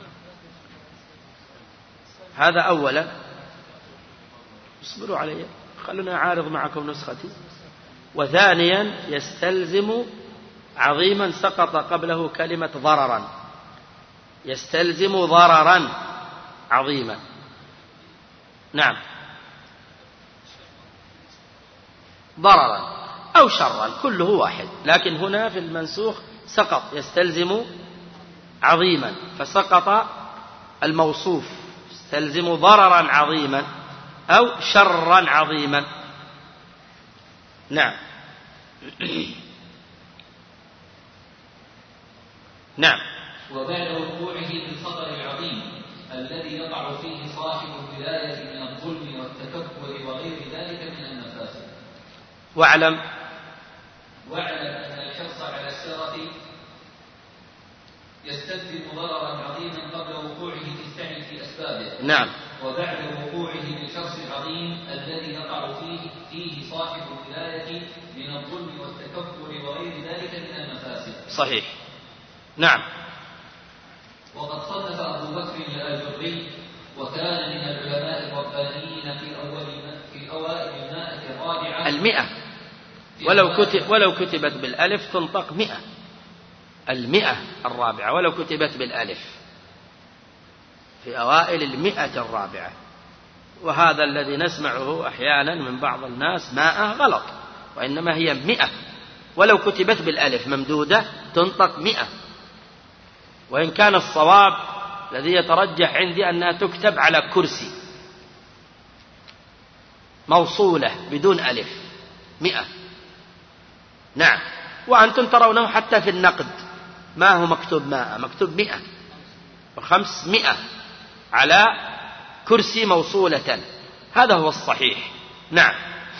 [SPEAKER 3] هذا أولا. اصبروا علي، خلونا أعارض معكم نسختي. وثانيا يستلزم عظيما سقط قبله كلمة ضررا، يستلزم ضررا عظيما. نعم، ضررا أو شرا كله واحد، لكن هنا في المنسوخ سقط يستلزم عظيما فسقط الموصوف، يستلزم ضررا عظيما أو شرا عظيما. نعم. نعم.
[SPEAKER 2] وبعد وقوعه بالخطر العظيم الذي يقع فيه صاحب الولاية من الظلم والتكبر وغير ذلك من المفاسد.
[SPEAKER 3] واعلم
[SPEAKER 2] واعلم أن الحرص على الشرف يستلزم ضررا عظيما قبل وقوعه في السعي في أسبابه.
[SPEAKER 3] نعم.
[SPEAKER 2] وبعد وقوعه بالحرص العظيم الذي يقع فيه فيه صاحب الولاية من الظلم والتكبر وغير ذلك من المفاسد.
[SPEAKER 3] صحيح. نعم.
[SPEAKER 2] وقد صنف أبو بكر الآجري وكان من العلماء الربانيين في أول في أوائل المائة الرابعة
[SPEAKER 3] المئة، ولو كتب ولو كتبت بالألف تنطق مئة، المئة الرابعة ولو كتبت بالألف، في أوائل المئة الرابعة. وهذا الذي نسمعه أحيانا من بعض الناس مائة غلط، وإنما هي مئة، ولو كتبت بالألف ممدودة تنطق مئة. وإن كان الصواب الذي يترجح عندي أنها تكتب على كرسي موصولة بدون ألف، مئة. نعم. وأنتم ترونه حتى في النقد ما هو مكتوب مائة، مكتوب مئة وخمسمائة على كرسي موصولة، هذا هو الصحيح. نعم.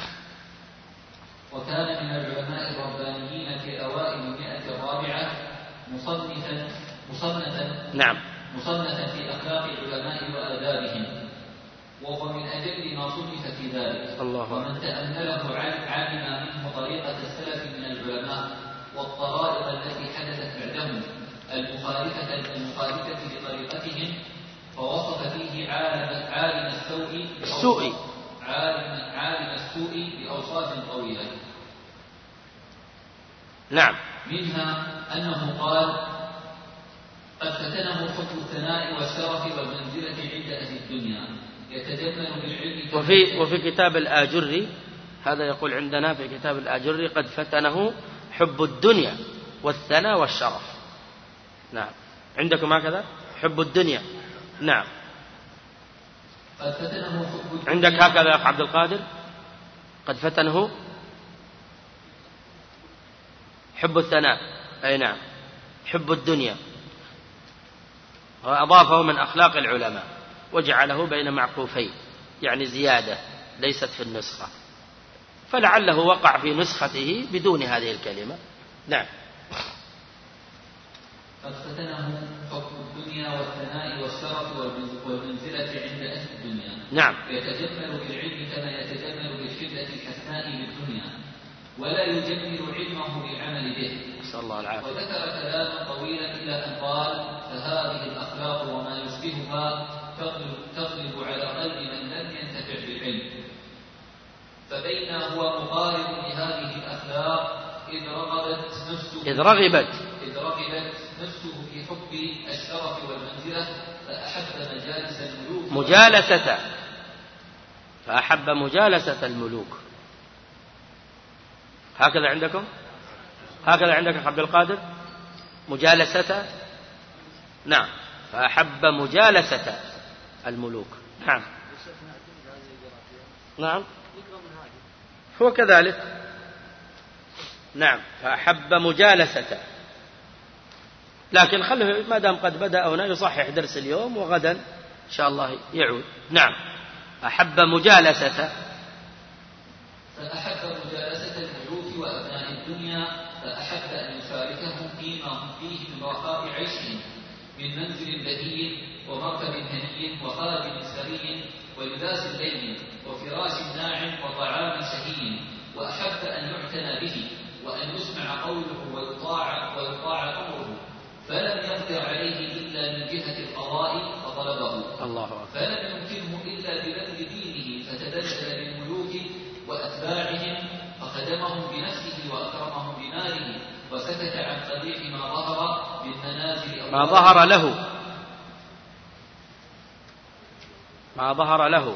[SPEAKER 2] وكان من العلماء الربانيين في أوائل المئة الرابعة مصنفا مصنفا
[SPEAKER 3] نعم
[SPEAKER 2] مصنفا في أخلاق العلماء وآدابهم، وهو من أجل ما صنف في ذلك.
[SPEAKER 3] الله.
[SPEAKER 2] ومن تأمله علم منه طريقة السلف من العلماء والطرائق التي حدثت بعدهم المخالفة المخالفة لطريقتهم، فوصف فيه عالم عالم السوء
[SPEAKER 3] السوء
[SPEAKER 2] عالم عالم السوء بأوصاف طويلة.
[SPEAKER 3] نعم.
[SPEAKER 2] منها أنه قال: قد فتنه حب الثناء والشرف والمنزلة عند أهل الدنيا، يتجمل بالعلم.
[SPEAKER 3] وفي وفي كتاب الآجري هذا يقول عندنا في كتاب الآجري قد فتنه حب الدنيا والثنى والشرف. نعم عندكم هكذا حب الدنيا. نعم
[SPEAKER 2] قد فتنه حب الدنيا.
[SPEAKER 3] عندك هكذا يا عبد القادر قد فتنه حب الثناء. أي نعم حب الدنيا وأضافه من أخلاق العلماء وجعله بين معقوفين يعني زيادة ليست في النسخة فلعله وقع في نسخته بدون هذه الكلمة. نعم
[SPEAKER 2] قد فتنه حب الدنيا والثناء والشرف والمنزلة عند أهل الدنيا.
[SPEAKER 3] نعم
[SPEAKER 2] يتجمل بالعلم كما يتجمل بالشدة الحسناء بالدنيا ولا يجمل علمه بالعمل به.
[SPEAKER 3] نسأل الله العافية.
[SPEAKER 2] وذكر كلاما طويلا إلى أن قال فهذه الأخلاق وما يشبهها تغلب, تغلب على قلب من لم ينتفع بالعلم. فبين هو مقارب لهذه الأخلاق إذ رغبت نفسه
[SPEAKER 3] إذ رغبت
[SPEAKER 2] إذ رغبت نفسه في حب الشرف والمنزلة فأحب مجالس الملوك
[SPEAKER 3] مجالسة فأحب مجالسة الملوك. هكذا عندكم هكذا عندك عبد القادر مجالسة. نعم فأحب مجالسة الملوك. نعم نعم هو كذلك. نعم فأحب مجالسة لكن خله ما دام قد بدأ هنا يصحح درس اليوم وغدا إن شاء الله يعود. نعم أحب مجالسة
[SPEAKER 2] فأحب مجالسة الملوك وأبناء الدنيا فأحب أن يشاركهم فيما هم فيه من رخاء عيشهم من منزل بهي ومركب هني وخادم سري ولباس لين وفراش ناعم وطعام شهي. وأحب أن يعتنى به وأن يسمع قوله ويطاع ويطاع أمره فلم يقدر عليه إلا من جهة القضاء فطلبه.
[SPEAKER 3] الله أكبر.
[SPEAKER 2] فلم يمكنه إلا ببذل دينه فتبذل للملوك وأتباعهم فخدمهم بنفسه وأكرمهم بماله وسكت عن قبيح ما ظهر من منازل
[SPEAKER 3] ما ظهر له ما ظهر له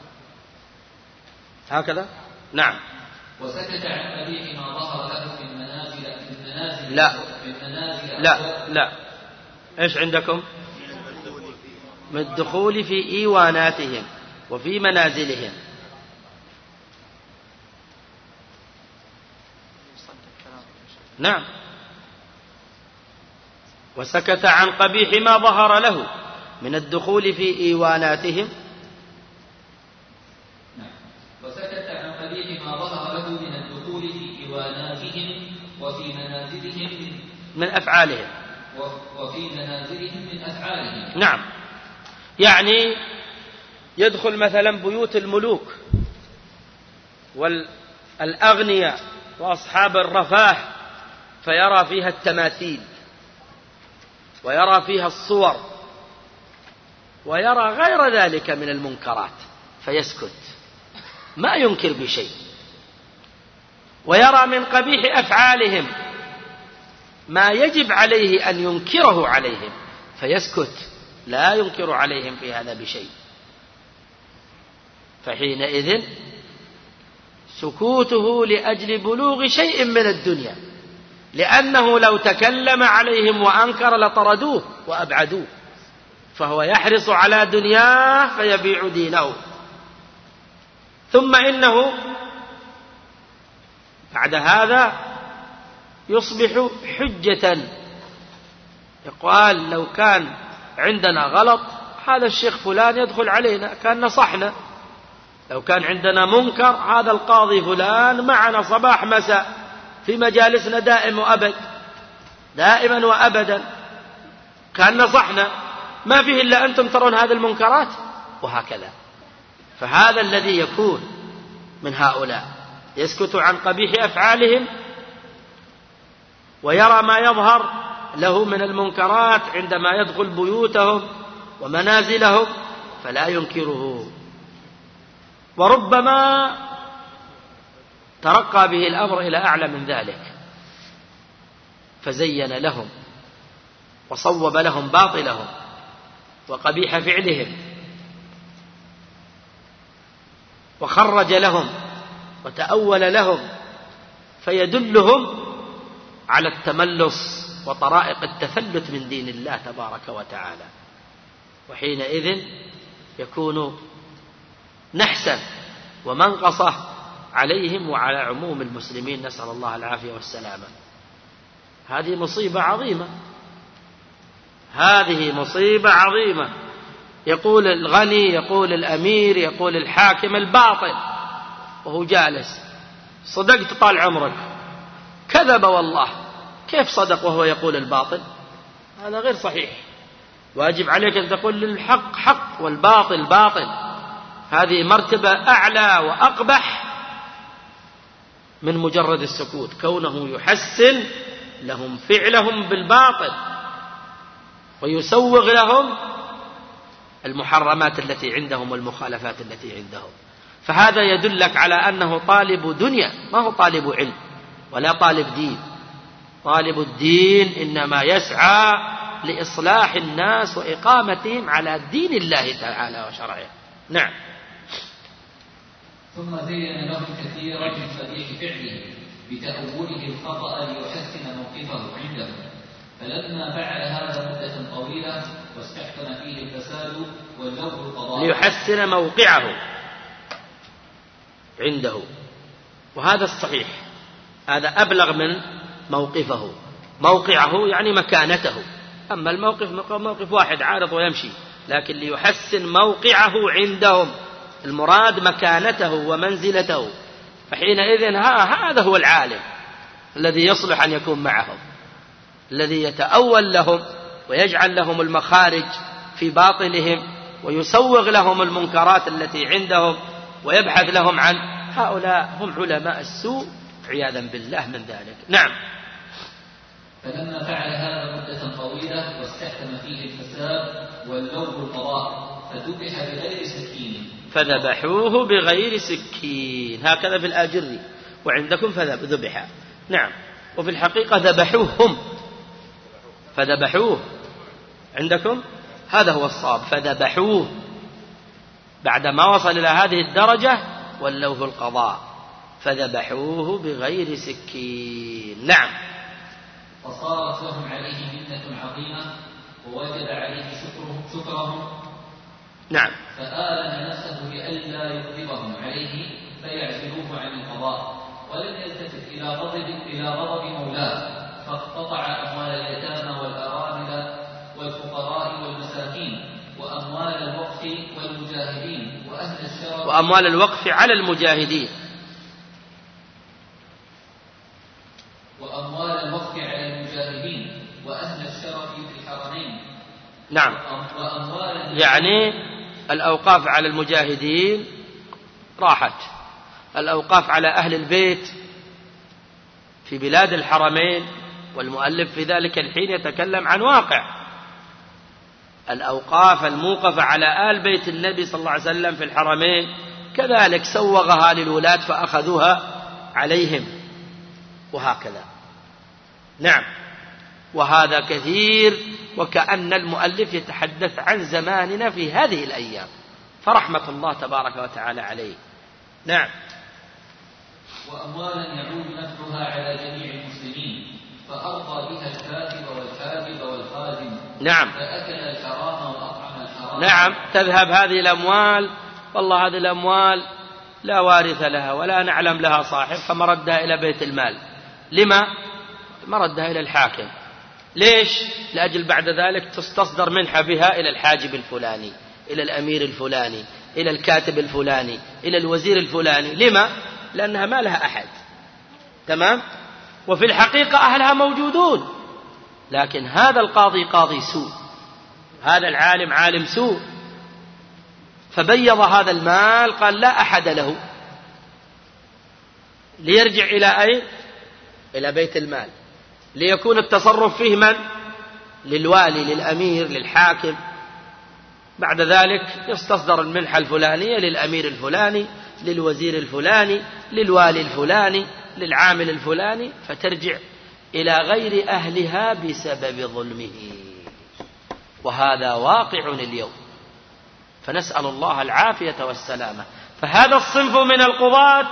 [SPEAKER 3] هكذا. نعم
[SPEAKER 2] وسكت عن قبيح ما ظهر له من منازل من منازل
[SPEAKER 3] لا
[SPEAKER 2] من منازل
[SPEAKER 3] لا لا إيش عندكم من الدخول في إيواناتهم وفي منازلهم. نعم وسكت عن قبيح ما ظهر له من الدخول في إيواناتهم.
[SPEAKER 2] وسكت عن قبيح ما ظهر له من الدخول في إيواناتهم وفي منازلهم
[SPEAKER 3] من أفعالهم
[SPEAKER 2] وفي منازلهم من أفعالهم.
[SPEAKER 3] نعم يعني يدخل مثلا بيوت الملوك والأغنياء وأصحاب الرفاه فيرى فيها التماثيل ويرى فيها الصور ويرى غير ذلك من المنكرات فيسكت ما ينكر بشيء. ويرى من قبيح أفعالهم ما يجب عليه أن ينكره عليهم فيسكت لا ينكر عليهم في هذا بشيء. فحينئذ سكوته لأجل بلوغ شيء من الدنيا لأنه لو تكلم عليهم وأنكر لطردوه وأبعدوه فهو يحرص على دنياه فيبيع دينه. ثم إنه بعد هذا يصبح حجة يقال لو كان عندنا غلط هذا الشيخ فلان يدخل علينا كان نصحنا. لو كان عندنا منكر هذا القاضي فلان معنا صباح مساء في مجالسنا دائم وأبد دائما وأبدا كان نصحنا ما فيه إلا أنتم ترون هذه المنكرات وهكذا. فهذا الذي يكون من هؤلاء يسكت عن قبيح أفعالهم ويرى ما يظهر له من المنكرات عندما يدخل بيوتهم ومنازلهم فلا ينكره. وربما ترقى به الأمر إلى أعلى من ذلك فزين لهم وصوب لهم باطلهم وقبيح فعلهم وخرج لهم وتأول لهم، فيدلهم على التملص وطرائق التفلت من دين الله تبارك وتعالى، وحينئذ يكون نحسا ومنقصة عليهم وعلى عموم المسلمين، نسأل الله العافية والسلامة. هذه مصيبة عظيمة، هذه مصيبة عظيمة. يقول الغني، يقول الأمير، يقول الحاكم الباطل وهو جالس: صدقت طال عمرك. كذب والله. كيف صدق وهو يقول الباطل؟ هذا غير صحيح. واجب عليك أن تقول للحق حق والباطل باطل. هذه مرتبة أعلى وأقبح من مجرد السكوت، كونه يحسن لهم فعلهم بالباطل ويسوغ لهم المحرمات التي عندهم والمخالفات التي عندهم. فهذا يدلك على أنه طالب دنيا، ما هو طالب علم ولا طالب دين. طالب الدين إنما يسعى لإصلاح الناس وإقامتهم على دين الله تعالى وشرعه. نعم.
[SPEAKER 2] ثم زين لهم كثيرا من قبيح فعله بتأوله الخطأ ليحسن موقفه عنده، فلما فعل هذا مدة طويلة واستحكم فيه الفساد والجور القضاء
[SPEAKER 3] ليحسن موقعه عنده، وهذا الصحيح، هذا أبلغ من موقفه. موقعه يعني مكانته، أما الموقف موقف واحد عارض ويمشي، لكن ليحسن موقعه عندهم، المراد مكانته ومنزلته. فحينئذ هذا هو العالم الذي يصلح أن يكون معهم، الذي يتأول لهم ويجعل لهم المخارج في باطنهم ويسوغ لهم المنكرات التي عندهم ويبحث لهم عن هؤلاء هم علماء السوء عياذا بالله من ذلك. نعم.
[SPEAKER 2] فلما فعل هذا مدة طويلة واستحكم فيه الفساد والجور القضاء فذبح بغير سكين
[SPEAKER 3] فذبحوه بغير سكين، هكذا في الآجري، وعندكم فذبح. نعم. وفي الحقيقة ذبحوهم، فذبحوه عندكم هذا هو الصواب، فذبحوه بعدما وصل إلى هذه الدرجة ولوه القضاء، فذبحوه بغير سكين. نعم.
[SPEAKER 2] فصارت لهم عليه منة عظيمة ووجب عليه شكرهم, شكرهم
[SPEAKER 3] نعم.
[SPEAKER 2] فآلم نفسه لئلا يغضبهم عليه فيعزلوه عن القضاء، ولم يلتفت إلى غضب إلى غضب مولاه، فاقتطع أموال اليتامى والأرامل والفقراء والمساكين وأموال الوقف والمجاهدين وأهل الشرف
[SPEAKER 3] وأموال الوقف على المجاهدين
[SPEAKER 2] وأموال الوقف على المجاهدين وأهل الشرف في الحرمين.
[SPEAKER 3] نعم. يعني الأوقاف على المجاهدين راحت، الأوقاف على أهل البيت في بلاد الحرمين، والمؤلف في ذلك الحين يتكلم عن واقع الأوقاف الموقفة على آل بيت النبي صلى الله عليه وسلم في الحرمين، كذلك سوغها للولاة فأخذوها عليهم، وهكذا. نعم. وهذا كثير، وكأن المؤلف يتحدث عن زماننا في هذه الأيام، فرحمة الله تبارك وتعالى عليه. نعم.
[SPEAKER 2] وأموالا يعود نفعها على جميع المسلمين فأرضى بها الكاتب والحاجب والخادم.
[SPEAKER 3] نعم.
[SPEAKER 2] فأكل الحرام وأطعم الحرام.
[SPEAKER 3] نعم. تذهب هذه الأموال، والله هذه الأموال لا وارث لها ولا نعلم لها صاحب، فمردها إلى بيت المال. لما؟ مردها إلى الحاكم. ليش؟ لأجل بعد ذلك تستصدر منحة بها إلى الحاجب الفلاني، إلى الأمير الفلاني، إلى الكاتب الفلاني، إلى الوزير الفلاني. لما؟ لأنها ما لها أحد. تمام؟ وفي الحقيقة أهلها موجودون، لكن هذا القاضي قاضي سوء، هذا العالم عالم سوء، فبيض هذا المال، قال لا أحد له، ليرجع إلى أين؟ إلى بيت المال، ليكون التصرف فيه من؟ للوالي، للأمير، للحاكم. بعد ذلك يستصدر المنحة الفلانية للأمير الفلاني، للوزير الفلاني، للوالي الفلاني، للعامل الفلاني، فترجع إلى غير أهلها بسبب ظلمه. وهذا واقع اليوم، فنسأل الله العافية والسلامة. فهذا الصنف من القضاة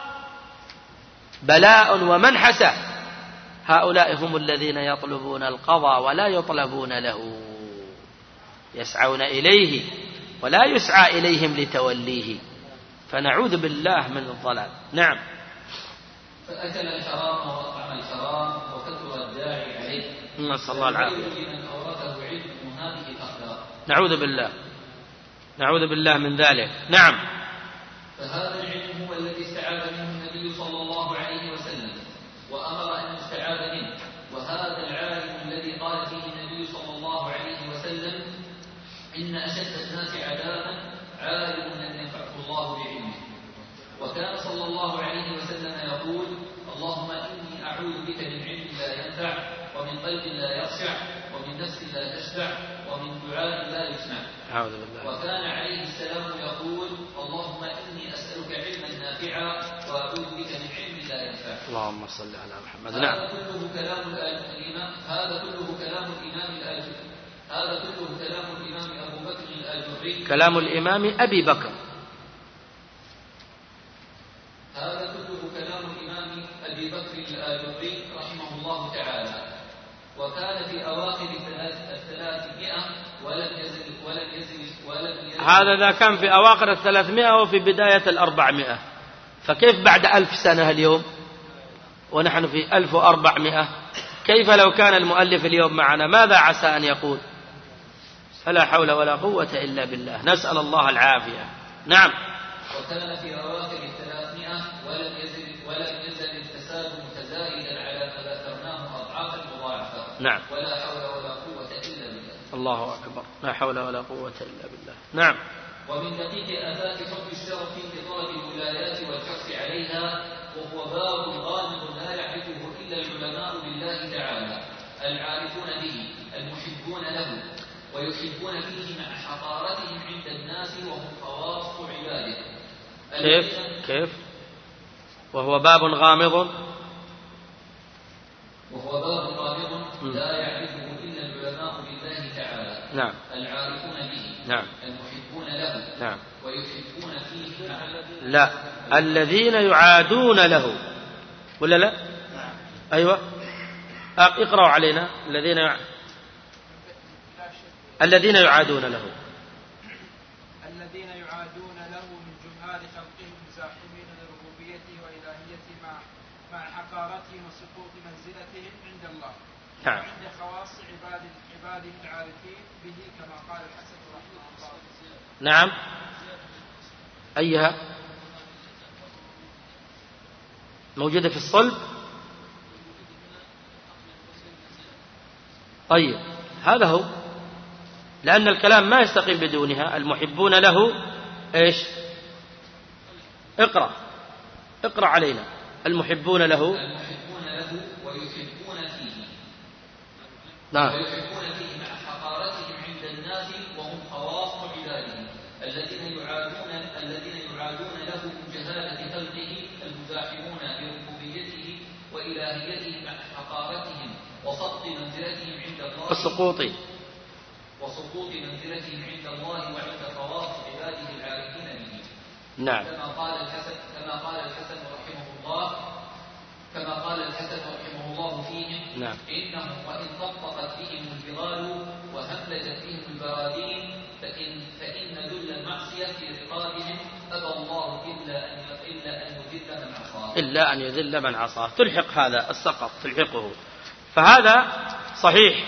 [SPEAKER 3] بلاء ومنحسة. هؤلاء هم الذين يطلبون القضاء ولا يطلبون له، يسعون إليه ولا يسعى إليهم لتوليه، فنعوذ بالله من الضلال. نعم.
[SPEAKER 2] فأكل الحرام وأطعم الحرام وكثر الداعي عليه،
[SPEAKER 3] نسأل الله العافية.
[SPEAKER 2] لمن أورثه علم هذه الأخلاق.
[SPEAKER 3] نعوذ بالله، نعوذ بالله من ذلك. نعم.
[SPEAKER 2] فهذا العلم هو الذي استعاذ منه النبي صلى الله عليه وسلم وأمر أن يستعاذ منه، وهذا العالم الذي قال فيه النبي صلى الله عليه وسلم إن أشد الناس عذابا عالم لم ينفعه الله بعلمه. وكان صلى الله عليه وسلم يقول اللهم إني أعوذ بك من علم لا ينفع ومن قلب لا يخشع ومن نفس لا تشبع ومن دعاء لا يسمع.
[SPEAKER 3] أعوذ بالله.
[SPEAKER 2] وكان عليه السلام يقول اللهم إني أسألك علما نافعا وأعوذ بك من علم لا ينفع.
[SPEAKER 3] اللهم صل على محمد.
[SPEAKER 2] هذا
[SPEAKER 3] نعم.
[SPEAKER 2] كله كلام الإمام هذا كله كلام الإمام الآجري هذا كله كلام الإمام أبو بكر الآجري
[SPEAKER 3] كلام الإمام أبي بكر
[SPEAKER 2] هذا كله كلام الإمام أبي بكر الآجري رحمه الله تعالى. وكان في أواخر الثلاثمائة ولم يزل ولم يزل ولم يزل
[SPEAKER 3] هذا إذا كان في أواخر الثلاثمائة وفي بداية الأربعمائة، فكيف بعد ألف سنة اليوم ونحن في ألف وأربعمائة؟ كيف لو كان المؤلف اليوم معنا ماذا عسى أن يقول؟ فلا حول ولا قوة إلا بالله، نسأل الله العافية. نعم.
[SPEAKER 2] وكان في أواخر الثلاثمائة ولم يزل ولم يزل الفساد متزايدا على ما ذكرناه أضعافا مضاعفة.
[SPEAKER 3] نعم.
[SPEAKER 2] ولا حول ولا قوة إلا بالله.
[SPEAKER 3] الله أكبر، لا حول ولا قوة إلا بالله. نعم.
[SPEAKER 2] ومن دقيق آفات حب الشرف في طلب الولايات والحرص عليها، وهو باب غامض لا يعرفه إلا العلماء بالله تعالى العارفون به المحبون له، ويحبون فيه مع حقارتهم عند الناس وهم خواص عباده.
[SPEAKER 3] كيف كيف وهو باب غامض
[SPEAKER 2] وهو باب غامض لا يعرفه إلا العلماء بالله تعالى
[SPEAKER 3] نعم
[SPEAKER 2] العارفون به
[SPEAKER 3] نعم
[SPEAKER 2] المحبون له
[SPEAKER 3] نعم
[SPEAKER 2] ويحبون فيه مع
[SPEAKER 3] لا الذين يعادون له ولا لا؟ أيوة اقرأوا علينا. الذين يع... الذين يعادون له
[SPEAKER 4] الذين يعادون له من جهال خلقهم زاحمين لربوبيته وإلهيته مع مع حقارتهم وسقوط منزلتهم عند الله.
[SPEAKER 3] نعم.
[SPEAKER 4] وعند خواص عباد عباده العارفين به كما قال الحسن رحمه الله.
[SPEAKER 3] نعم. أيها موجودة في الصلب؟ طيب هذا هو، لأن الكلام ما يستقيم بدونها. المحبون له إيش؟ اقرأ اقرأ علينا. المحبون له
[SPEAKER 2] المحبون له ويحبون فيه
[SPEAKER 3] نعم
[SPEAKER 2] ويحبون فيه مع حقارتهم عند الناس وهم خواص عباده الذين يعادون الذين يعادون له من جهالة خلقه المزاحمون بربوبيته وإلهيته مع حقارتهم وسقط منزلتهم عند الله
[SPEAKER 3] والسقوط
[SPEAKER 2] وسقوط منزلتهم عند الله وعند خواص عباده العارفين به.
[SPEAKER 3] نعم.
[SPEAKER 2] كما قال الحسن كما قال الحسن رحمه الله كما قال الحسن رحمه الله فيهم
[SPEAKER 3] نعم.
[SPEAKER 2] إنهم وإن طبقت بهم الجبال وهملجت بهم البرادين فإن فإن ذل المعصية في رقابهم أبى الله إلا أن إلا أن يذل من عصاه
[SPEAKER 3] إلا أن يذل من عصاه. تلحق هذا السقط تلحقه. فهذا صحيح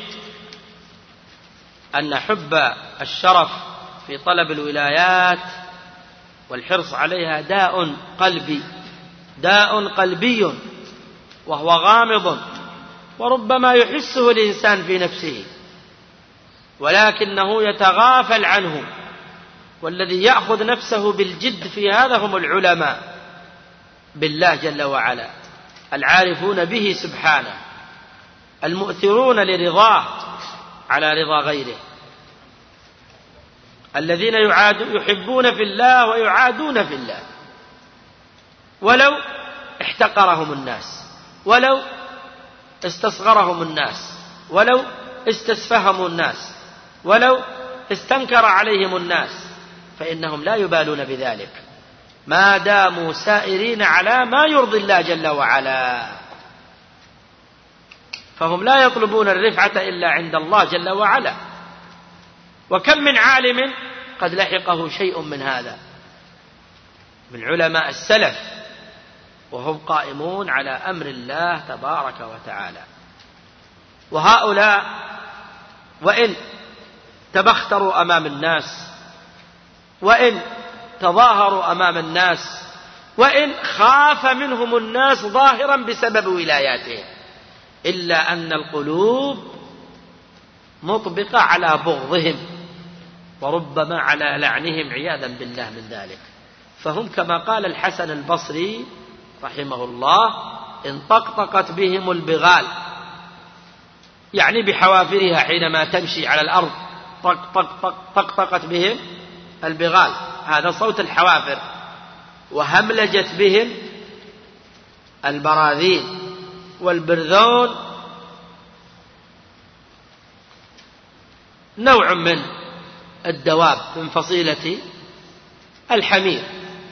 [SPEAKER 3] أن حب الشرف في طلب الولايات والحرص عليها داء قلبي داء قلبي وهو غامض، وربما يحسه الإنسان في نفسه ولكنه يتغافل عنه. والذي يأخذ نفسه بالجد في هذا هم العلماء بالله جل وعلا العارفون به سبحانه المؤثرون لرضاه على رضا غيره، الذين يحبون في الله ويعادون في الله ولو احتقرهم الناس، ولو استصغرهم الناس، ولو استسفههم الناس، ولو استنكر عليهم الناس، فإنهم لا يبالون بذلك. ما داموا سائرين على ما يرضي الله جل وعلا، فهم لا يطلبون الرفعة إلا عند الله جل وعلا. وكم من عالم قد لحقه شيء من هذا من علماء السلف وهم قائمون على أمر الله تبارك وتعالى. وهؤلاء وإن تبختروا أمام الناس، وإن تظاهروا أمام الناس، وإن خاف منهم الناس ظاهرا بسبب ولاياتهم، إلا أن القلوب مطبقة على بغضهم وربما على لعنهم عياذا بالله من ذلك. فهم كما قال الحسن البصري رحمه الله: انطقطقت بهم البغال، يعني بحوافرها حينما تمشي على الأرض طق طق طق طقطقت بهم البغال، هذا صوت الحوافر. وهملجت بهم البراذين، والبرذون نوع من الدواب من فصيلة الحمير.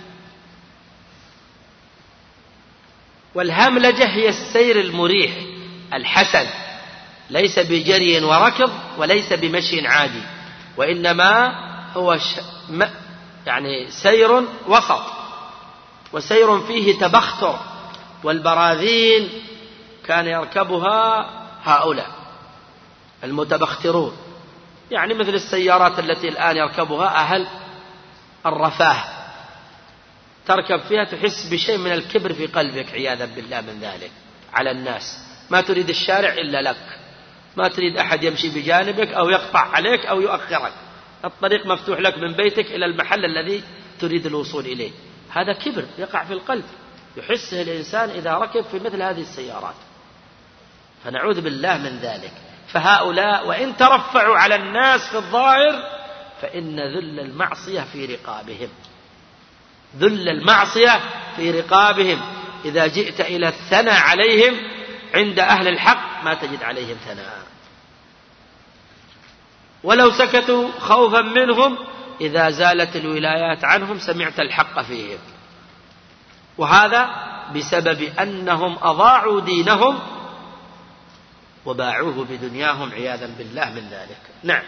[SPEAKER 3] والهملجة هي السير المريح الحسن، ليس بجري وركض وليس بمشي عادي، وإنما هو ش... م... يعني سير وسط، وسير فيه تبختر. والبراذين كان يركبها هؤلاء المتبخترون، يعني مثل السيارات التي الآن يركبها أهل الرفاه، تركب فيها تحس بشيء من الكبر في قلبك عياذا بالله من ذلك على الناس، ما تريد الشارع إلا لك، ما تريد أحد يمشي بجانبك أو يقطع عليك أو يؤخرك، الطريق مفتوح لك من بيتك إلى المحل الذي تريد الوصول إليه. هذا كبر يقع في القلب يحسه الإنسان إذا ركب في مثل هذه السيارات، فنعوذ بالله من ذلك. فهؤلاء وإن ترفعوا على الناس في الظاهر فإن ذل المعصية في رقابهم، ذل المعصية في رقابهم. إذا جئت إلى الثناء عليهم عند أهل الحق ما تجد عليهم ثناء، ولو سكتوا خوفا منهم إذا زالت الولايات عنهم سمعت الحق فيهم. وهذا بسبب أنهم أضاعوا دينهم وباعوه بدنياهم عياذا بالله من ذلك. نعم.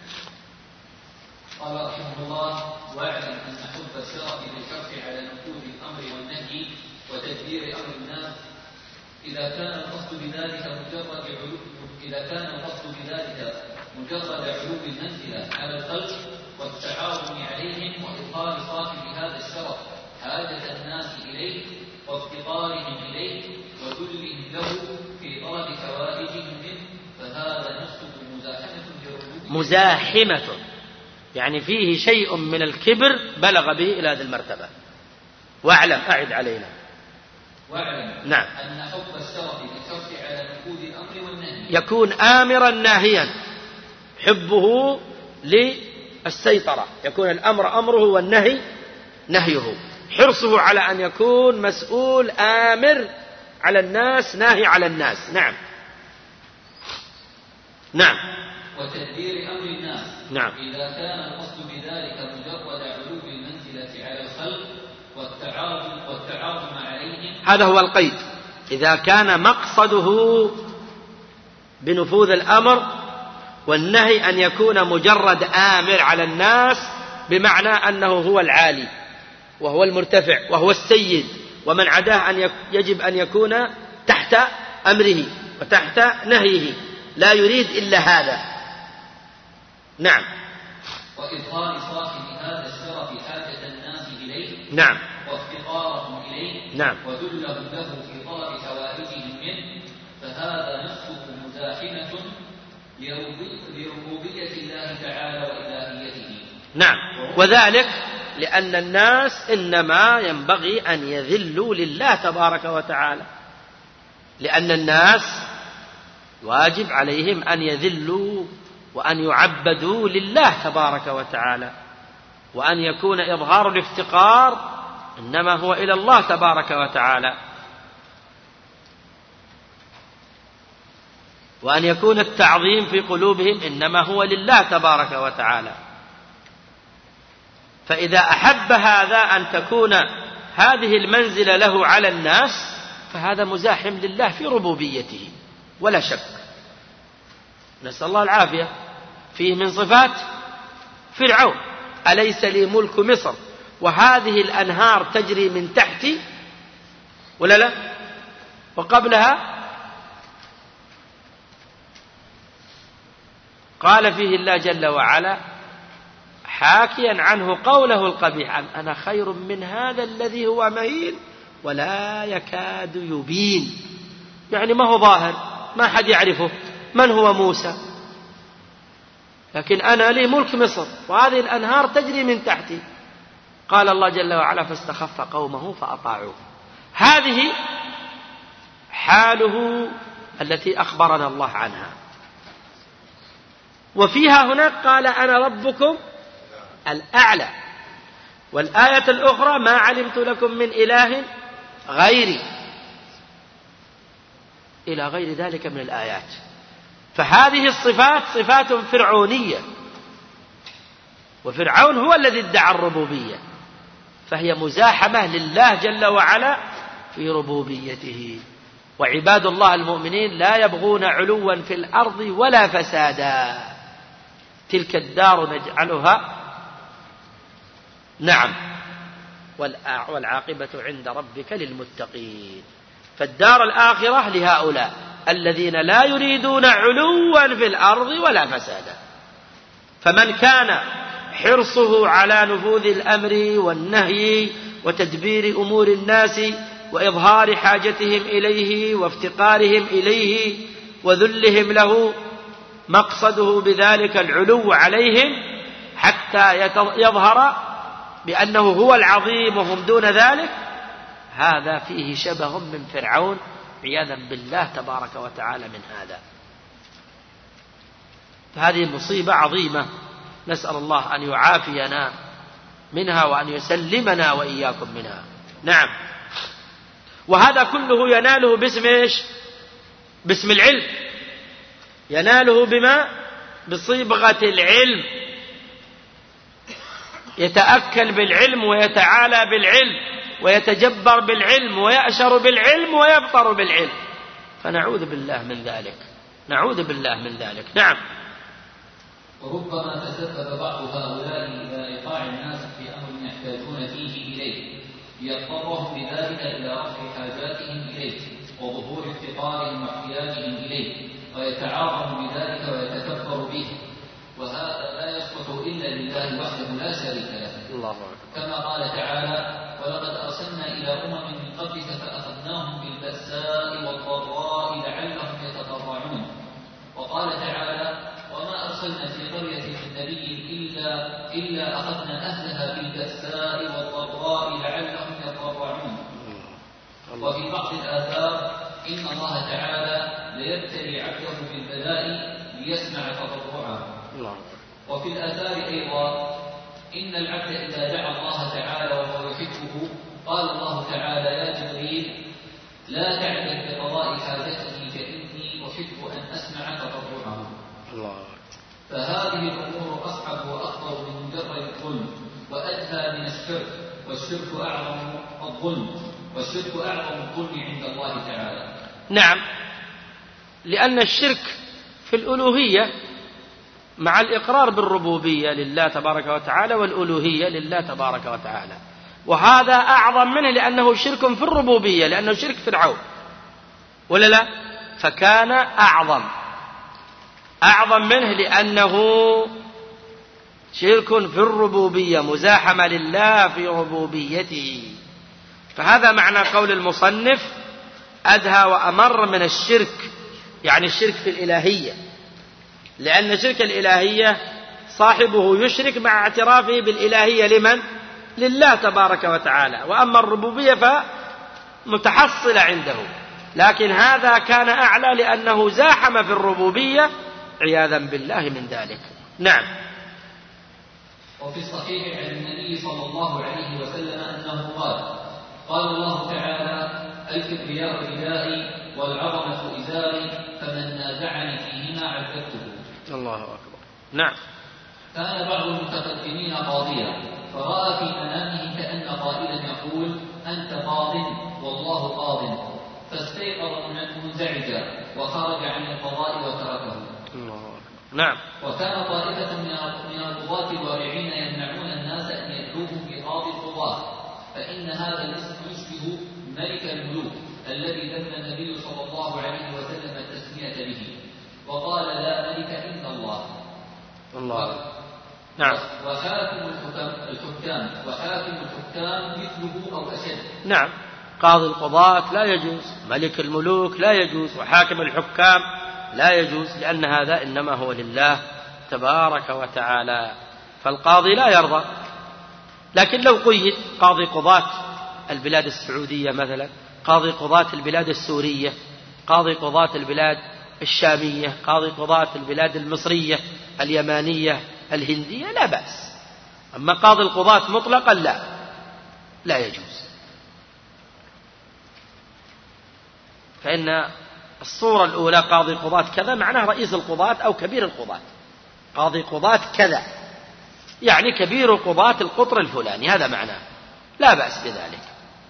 [SPEAKER 2] قال رحمه الله: واعلم أن حب الشرف بالحرص على نفوذ الأمر والنهي وتدبير أمر الناس إذا كان القصد بذلك مجرد علو إذا كان القصد بذلك مجرد علو المنزلة على الخلق والتعاون عليهم وإظهار صاحب هذا الشرف حاجة الناس إليه وافتقارهم إليه وذلهم له في طلب حوائجهم منه، فهذا نفسه مزاحمة لربوبيته
[SPEAKER 3] مزاحمة، يعني فيه شيء من الكبر بلغ به إلى هذه المرتبة. واعلم، أعد علينا.
[SPEAKER 2] واعلم
[SPEAKER 3] نعم.
[SPEAKER 2] أن حب الشرف بالحرص على نفوذ الأمر والنهي
[SPEAKER 3] يكون آمرا ناهيا، حبه للسيطرة، يكون الأمر أمره والنهي نهيه، حرصه على أن يكون مسؤول آمر على الناس ناهي على الناس. نعم. نعم.
[SPEAKER 2] وتدبير أمر الناس.
[SPEAKER 3] نعم.
[SPEAKER 2] إذا كان القصد بذلك مجرد علو المنزلة على الخلق والتعاظم والتعاظم عليهم،
[SPEAKER 3] هذا هو القيد. إذا كان مقصده بنفوذ الأمر والنهي أن يكون مجرد آمر على الناس، بمعنى أنه هو العالي وهو المرتفع وهو السيد، ومن عداه أن يجب أن يكون تحت أمره وتحت نهيه، لا يريد إلا هذا. نعم.
[SPEAKER 2] وإظهار صاحب هذا الشرف حاجة الناس إليه.
[SPEAKER 3] نعم.
[SPEAKER 2] وافتقارهم إليه.
[SPEAKER 3] نعم.
[SPEAKER 2] وذلهم له في طلب حوائجهم منه، فهذا نفسه مزاحمة لربوبية الله تعالى وإلهيته.
[SPEAKER 3] نعم. وذلك لأن الناس إنما ينبغي أن يذلوا لله تبارك وتعالى، لأن الناس واجب عليهم أن يذلوا وأن يعبدوا لله تبارك وتعالى، وأن يكون إظهار الافتقار إنما هو إلى الله تبارك وتعالى، وأن يكون التعظيم في قلوبهم إنما هو لله تبارك وتعالى. فإذا أحب هذا أن تكون هذه المنزلة له على الناس فهذا مزاحم لله في ربوبيته ولا شك. نسأل الله العافية. فيه من صفات فرعون: أليس لي ملك مصر وهذه الأنهار تجري من تحتي، ولا لا؟ وقبلها قال فيه الله جل وعلا حاكيا عنه قوله القبيح: أنا خير من هذا الذي هو مهين ولا يكاد يبين. يعني ما هو ظاهر، ما حد يعرفه من هو موسى، لكن أنا لي ملك مصر وهذه الأنهار تجري من تحتي. قال الله جل وعلا: فاستخف قومه فأطاعوه. هذه حاله التي أخبرنا الله عنها. وفيها هناك قال: أنا ربكم الأعلى. والآية الأخرى: ما علمت لكم من إله غيري، إلى غير ذلك من الآيات. فهذه الصفات صفات فرعونية، وفرعون هو الذي ادعى الربوبية، فهي مزاحمة لله جل وعلا في ربوبيته. وعباد الله المؤمنين لا يبغون علوا في الأرض ولا فسادا، تلك الدار نجعلها نعم والعاقبة عند ربك للمتقين. فالدار الآخرة لهؤلاء الذين لا يريدون علوا في الأرض ولا فسادا. فمن كان حرصه على نفوذ الأمر والنهي وتدبير أمور الناس وإظهار حاجتهم إليه وافتقارهم إليه وذلهم له، مقصده بذلك العلو عليهم حتى يظهر بأنه هو العظيم وهم دون ذلك، هذا فيه شبه من فرعون عياذا بالله تبارك وتعالى من هذا. فهذه مصيبة عظيمة، نسأل الله أن يعافينا منها وأن يسلمنا وإياكم منها. نعم. وهذا كله يناله باسم إيش؟ باسم العلم، يناله بما؟ بصيغة العلم، يتأكل بالعلم ويتعالى بالعلم ويتجبر بالعلم ويأشر بالعلم ويبطر بالعلم، فنعوذ بالله من ذلك، نعوذ بالله من ذلك. نعم.
[SPEAKER 2] وربما تسبب بعض هؤلاء إلى إيقاع الناس في أمر يحتاجون فيه إليه، ليضطرهم بذلك إلى رفع حاجاتهم إليه وظهور افتقارهم واحتياجهم إليه، ويتعاظم بذلك ويتكبر به، وهذا لا يصلح إلا لله وحده لا شريك له. الله أكبر. كما قال تعالى: ولقد أرسلنا إلى أمم من قبلك فأخذناهم بالبأساء والضراء لعلهم يتضرعون. وقال تعالى: وما أرسلنا في قرية من نبي إلا, إلا أخذنا أهلها بالبأساء والضراء لعلهم يتضرعون. وفي بعض الآثار: إن الله تعالى ليبتلي عبده بالبلاء ليسمع تضرعه. وفي الآثار أيضا: إن العبد إذا دعا الله تعالى وهو يحبه قال الله تعالى: يا جبريل لا تعجل بقضاء حاجته فإني أحب أن أسمع تضرعه. فهذه الأمور أصعب وأخطر من مجرد الظلم وأدهى من الشرك، والشرك أعظم الظلم والشرك أعظم الظلم عند الله تعالى.
[SPEAKER 3] نعم، لأن الشرك في الألوهية مع الإقرار بالربوبية لله تبارك وتعالى والألوهية لله تبارك وتعالى، وهذا أعظم منه لأنه شرك في الربوبية، لأنه شرك فرعون، ولا لا؟ فكان أعظم أعظم منه لأنه شرك في الربوبية، مزاحمة لله في ربوبيته. فهذا معنى قول المصنف: أدهى وأمر من الشرك، يعني الشرك في الإلهية، لأن شرك الإلهية صاحبه يشرك مع اعترافه بالإلهية لمن؟ لله تبارك وتعالى. وأما الربوبية فمتحصلة عنده، لكن هذا كان أعلى لأنه زاحم في الربوبية عياذا بالله من ذلك. نعم.
[SPEAKER 2] وفي الصحيح عن النبي صلى الله عليه وسلم أنه قال: قال الله تعالى: الكبرياء ردائي والعظمة إزاري فمن نازعني فيهما عذبته.
[SPEAKER 3] الله أكبر. نعم.
[SPEAKER 2] كان بعض المتقدمين قاضيا فرأى في منامه كأن قائلا يقول أنت قاض والله قاض، فاستيقظ منزعجا وخرج عن القضاء وتركه.
[SPEAKER 3] نعم.
[SPEAKER 2] وكان طائفة من القضاة الورعين يمنعون الناس أن يدعوهم بقاضي القضاة، فإن هذا الاسم يشبه ملك الملوك الذي ذم النبي صلى الله عليه وسلم التسمية به، وقال لا ملك إلا الله.
[SPEAKER 3] الله. نعم.
[SPEAKER 2] وحاكم الحكام وحاكم الحكام مثله أو أشد.
[SPEAKER 3] نعم. قاضي القضاة لا يجوز، ملك الملوك لا يجوز، وحاكم الحكام لا يجوز، لأن هذا إنما هو لله تبارك وتعالى، فالقاضي لا يرضى. لكن لو قيد قاضي قضاة البلاد السعودية مثلا، قاضي قضاة البلاد السورية، قاضي قضاة البلاد الشامية، قاضي قضاة البلاد المصرية اليمانية الهندية، لا بأس. أما قاضي القضاة مطلقا لا لا يجوز. فإن الصورة الأولى قاضي قضاة كذا معناه رئيس القضاة أو كبير القضاة. قاضي قضاة كذا يعني كبير القضاة القطر الفلاني، هذا معناه، لا بأس بذلك.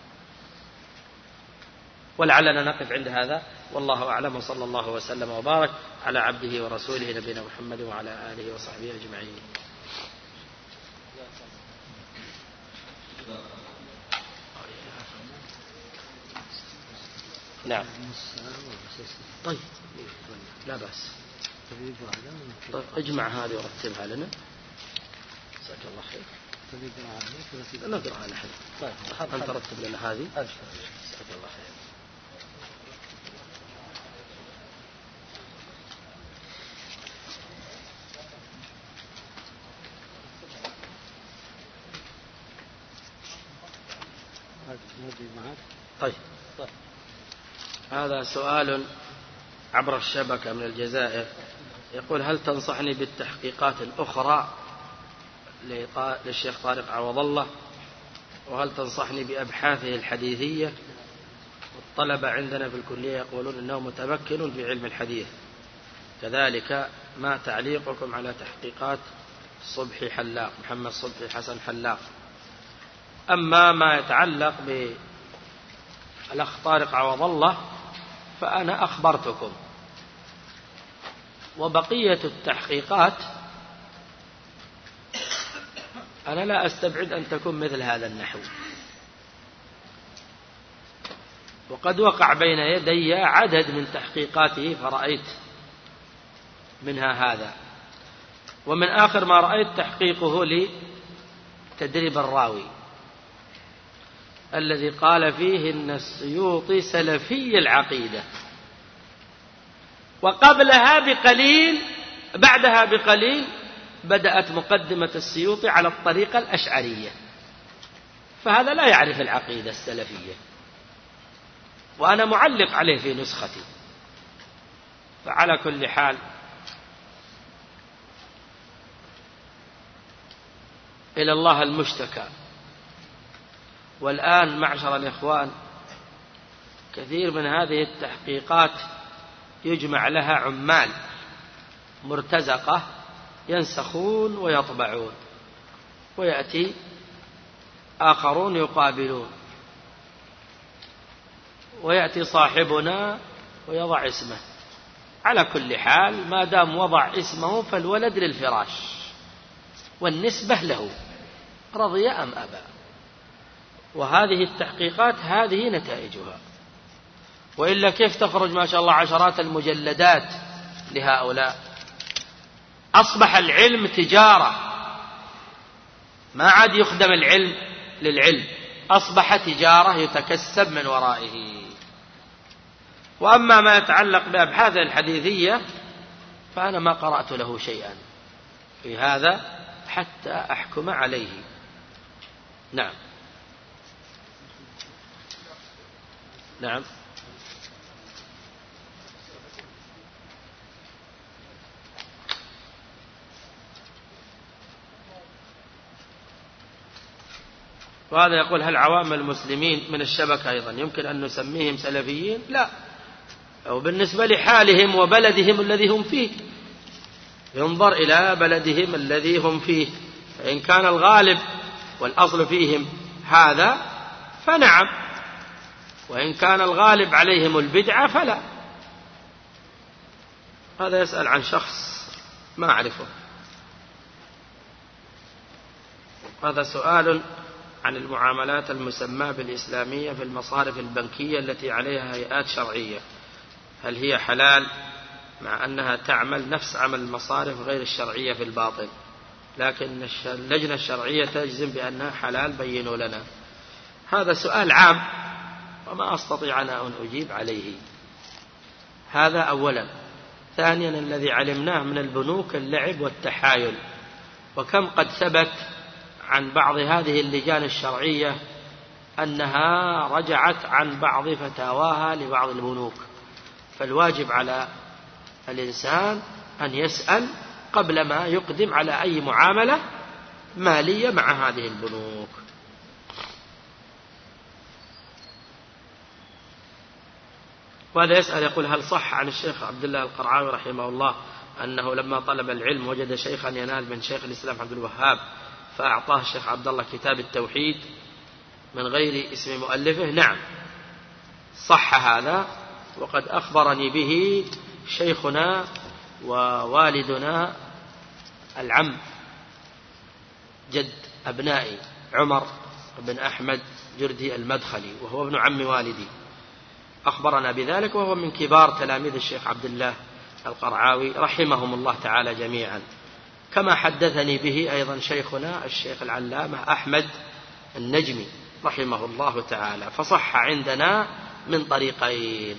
[SPEAKER 3] ولعلنا نقف عند هذا، والله أعلم، وصلى الله وسلم وبارك على عبده ورسوله نبينا محمد وعلى آله وصحبه أجمعين. نعم. طيب لا بأس. طيب اجمع هذه ورتبها لنا. جزاك الله خير. نقرأها نحن. طيب أنت رتب لنا هذه. جزاك الله خير. طيب. هذا سؤال عبر الشبكة من الجزائر، يقول هل تنصحني بالتحقيقات الأخرى للشيخ طارق عوض الله، وهل تنصحني بأبحاثه الحديثية؟ والطلبة عندنا في الكلية يقولون أنه متمكن في علم الحديث. كذلك ما تعليقكم على تحقيقات صبحي حلاق محمد صبحي حسن حلاق؟ أما ما يتعلق بالأخ طارق عوض الله فأنا أخبرتكم، وبقية التحقيقات أنا لا أستبعد أن تكون مثل هذا النحو، وقد وقع بين يدي عدد من تحقيقاته فرأيت منها هذا. ومن آخر ما رأيت تحقيقه لتدريب الراوي الذي قال فيه إن السيوطي سلفي العقيدة، وقبلها بقليل بعدها بقليل بدأت مقدمة السيوطي على الطريقة الأشعرية، فهذا لا يعرف العقيدة السلفية، وأنا معلق عليه في نسختي. فعلى كل حال إلى الله المشتكى. والآن معشر الإخوان كثير من هذه التحقيقات يجمع لها عمال مرتزقة ينسخون ويطبعون، ويأتي آخرون يقابلون، ويأتي صاحبنا ويضع اسمه. على كل حال ما دام وضع اسمه فالولد للفراش والنسبة له، رضي أم أبى. وهذه التحقيقات هذه نتائجها، وإلا كيف تخرج ما شاء الله عشرات المجلدات لهؤلاء؟ أصبح العلم تجارة، ما عاد يخدم العلم للعلم، أصبح تجارة يتكسب من ورائه. وأما ما يتعلق بأبحاث الحديثية فأنا ما قرأت له شيئا في هذا حتى أحكم عليه. نعم. نعم. وهذا يقول هل عوام المسلمين من الشبكة أيضا يمكن أن نسميهم سلفيين؟ لا، أو بالنسبة لحالهم وبلدهم الذي هم فيه، ينظر إلى بلدهم الذي هم فيه، فإن كان الغالب والأصل فيهم هذا فنعم، وإن كان الغالب عليهم البدعة فلا. هذا يسأل عن شخص ما أعرفه. هذا سؤال عن المعاملات المسماة بالإسلامية في المصارف البنكية التي عليها هيئات شرعية، هل هي حلال مع أنها تعمل نفس عمل المصارف غير الشرعية في الباطن، لكن اللجنة الشرعية تجزم بأنها حلال، بينوا لنا. هذا سؤال عام وما أستطيع أنا أن أجيب عليه. هذا أولا. ثانيا، الذي علمناه من البنوك اللعب والتحايل، وكم قد ثبت عن بعض هذه اللجان الشرعية أنها رجعت عن بعض فتاواها لبعض البنوك. فالواجب على الإنسان أن يسأل قبل ما يقدم على أي معاملة مالية مع هذه البنوك. وهذا يسأل يقول: هل صح عن الشيخ عبد الله القرعاوي رحمه الله أنه لما طلب العلم وجد شيخا ينال من شيخ الإسلام عبد الوهاب فأعطاه الشيخ عبد الله كتاب التوحيد من غير اسم مؤلفه؟ نعم، صح هذا، وقد أخبرني به شيخنا ووالدنا العم جد أبنائي عمر بن أحمد جردي المدخلي، وهو ابن عم والدي، أخبرنا بذلك، وهو من كبار تلاميذ الشيخ عبد الله القرعاوي رحمهم الله تعالى جميعا. كما حدثني به أيضا شيخنا الشيخ العلامة أحمد النجمي رحمه الله تعالى، فصح عندنا من طريقين.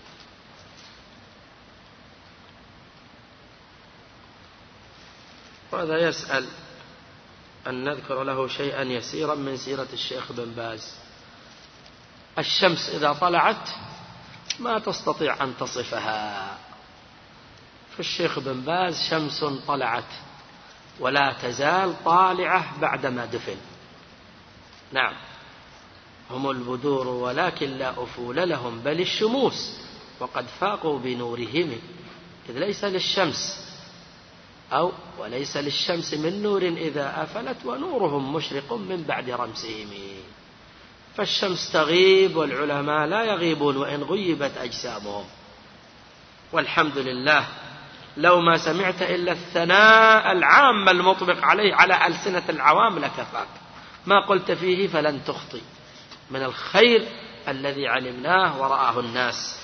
[SPEAKER 3] وهذا يسأل أن نذكر له شيئا يسيرا من سيرة الشيخ بن باز. الشمس إذا طلعت ما تستطيع أن تصفها، فالشيخ بن باز شمس طلعت ولا تزال طالعة بعدما دفن. نعم، هم البدور ولكن لا أفول لهم، بل الشموس وقد فاقوا بنورهم، إذ ليس للشمس أو وليس للشمس من نور إذا أفلت، ونورهم مشرق من بعد رمسهم. فالشمس تغيب والعلماء لا يغيبون وإن غيبت أجسامهم. والحمد لله لو ما سمعت إلا الثناء العام المطبق عليه على ألسنة العوام لكفاك، ما قلت فيه فلن تخطي من الخير الذي علمناه ورآه الناس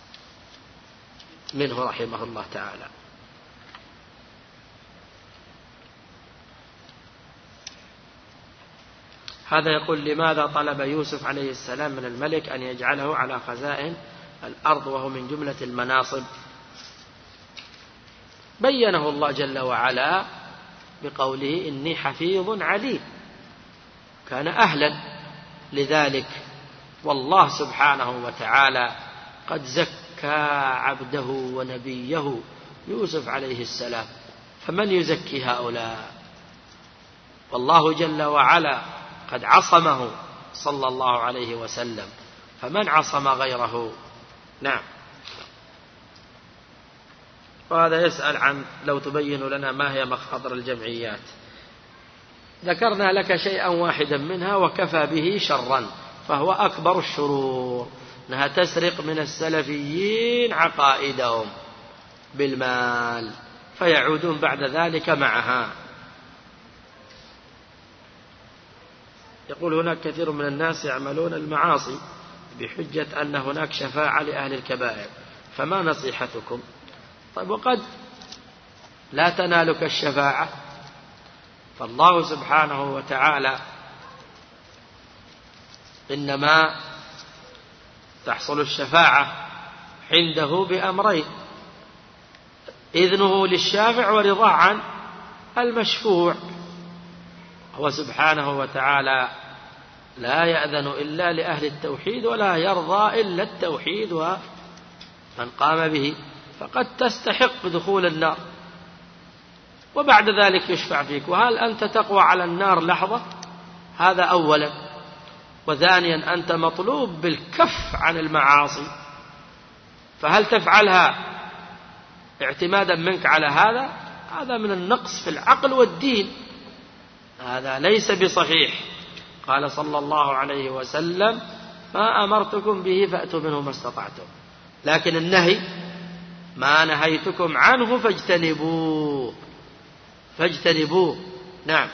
[SPEAKER 3] منه رحمه الله تعالى. هذا يقول: لماذا طلب يوسف عليه السلام من الملك أن يجعله على خزائن الأرض وهو من جملة المناصب؟ بينه الله جل وعلا بقوله: إني حفيظ عليم، كان أهلا لذلك. والله سبحانه وتعالى قد زكى عبده ونبيه يوسف عليه السلام، فمن يزكي هؤلاء؟ والله جل وعلا قد عصمه صلى الله عليه وسلم، فمن عصم غيره؟ نعم. وهذا يسأل عن لو تبين لنا ما هي مخاطر الجمعيات. ذكرنا لك شيئا واحدا منها وكفى به شرا، فهو أكبر الشرور، أنها تسرق من السلفيين عقائدهم بالمال فيعودون بعد ذلك معها. يقول: هناك كثير من الناس يعملون المعاصي بحجة أن هناك شفاعة لأهل الكبائر، فما نصيحتكم؟ طيب، وقد لا تنالك الشفاعة، فالله سبحانه وتعالى إنما تحصل الشفاعة عنده بأمرين: إذنه للشافع ورضاه عن المشفوع. هو سبحانه وتعالى لا يأذن إلا لأهل التوحيد ولا يرضى إلا التوحيد ومن قام به، فقد تستحق دخول النار وبعد ذلك يشفع فيك. وهل أنت تقوى على النار لحظة؟ هذا أولا. وثانيا، أنت مطلوب بالكف عن المعاصي، فهل تفعلها اعتمادا منك على هذا؟ هذا من النقص في العقل والدين. هذا ليس بصحيح. قال صلى الله عليه وسلم ما أمرتكم به فأتوا منه ما استطعتم، لكن النهي ما نهيتكم عنه فاجتنبوه فاجتنبوه نعم.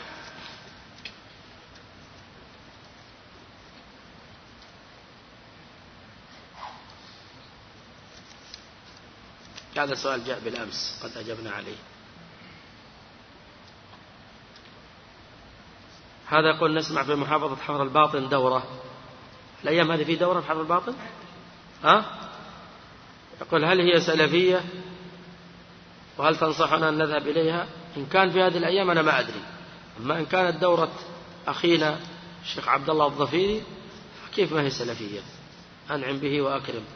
[SPEAKER 3] هذا سؤال جاء بالأمس قد أجبنا عليه. هذا يقول نسمع في محافظة حفر الباطن دورة، الأيام هذه في دورة في حفر الباطن؟ ها؟ يقول هل هي سلفية وهل تنصحنا أن نذهب إليها؟ إن كان في هذه الأيام أنا ما أدري، أما إن كانت دورة أخينا الشيخ عبد الله الظفيري فكيف ما هي سلفية؟ أنعم به وأكرم.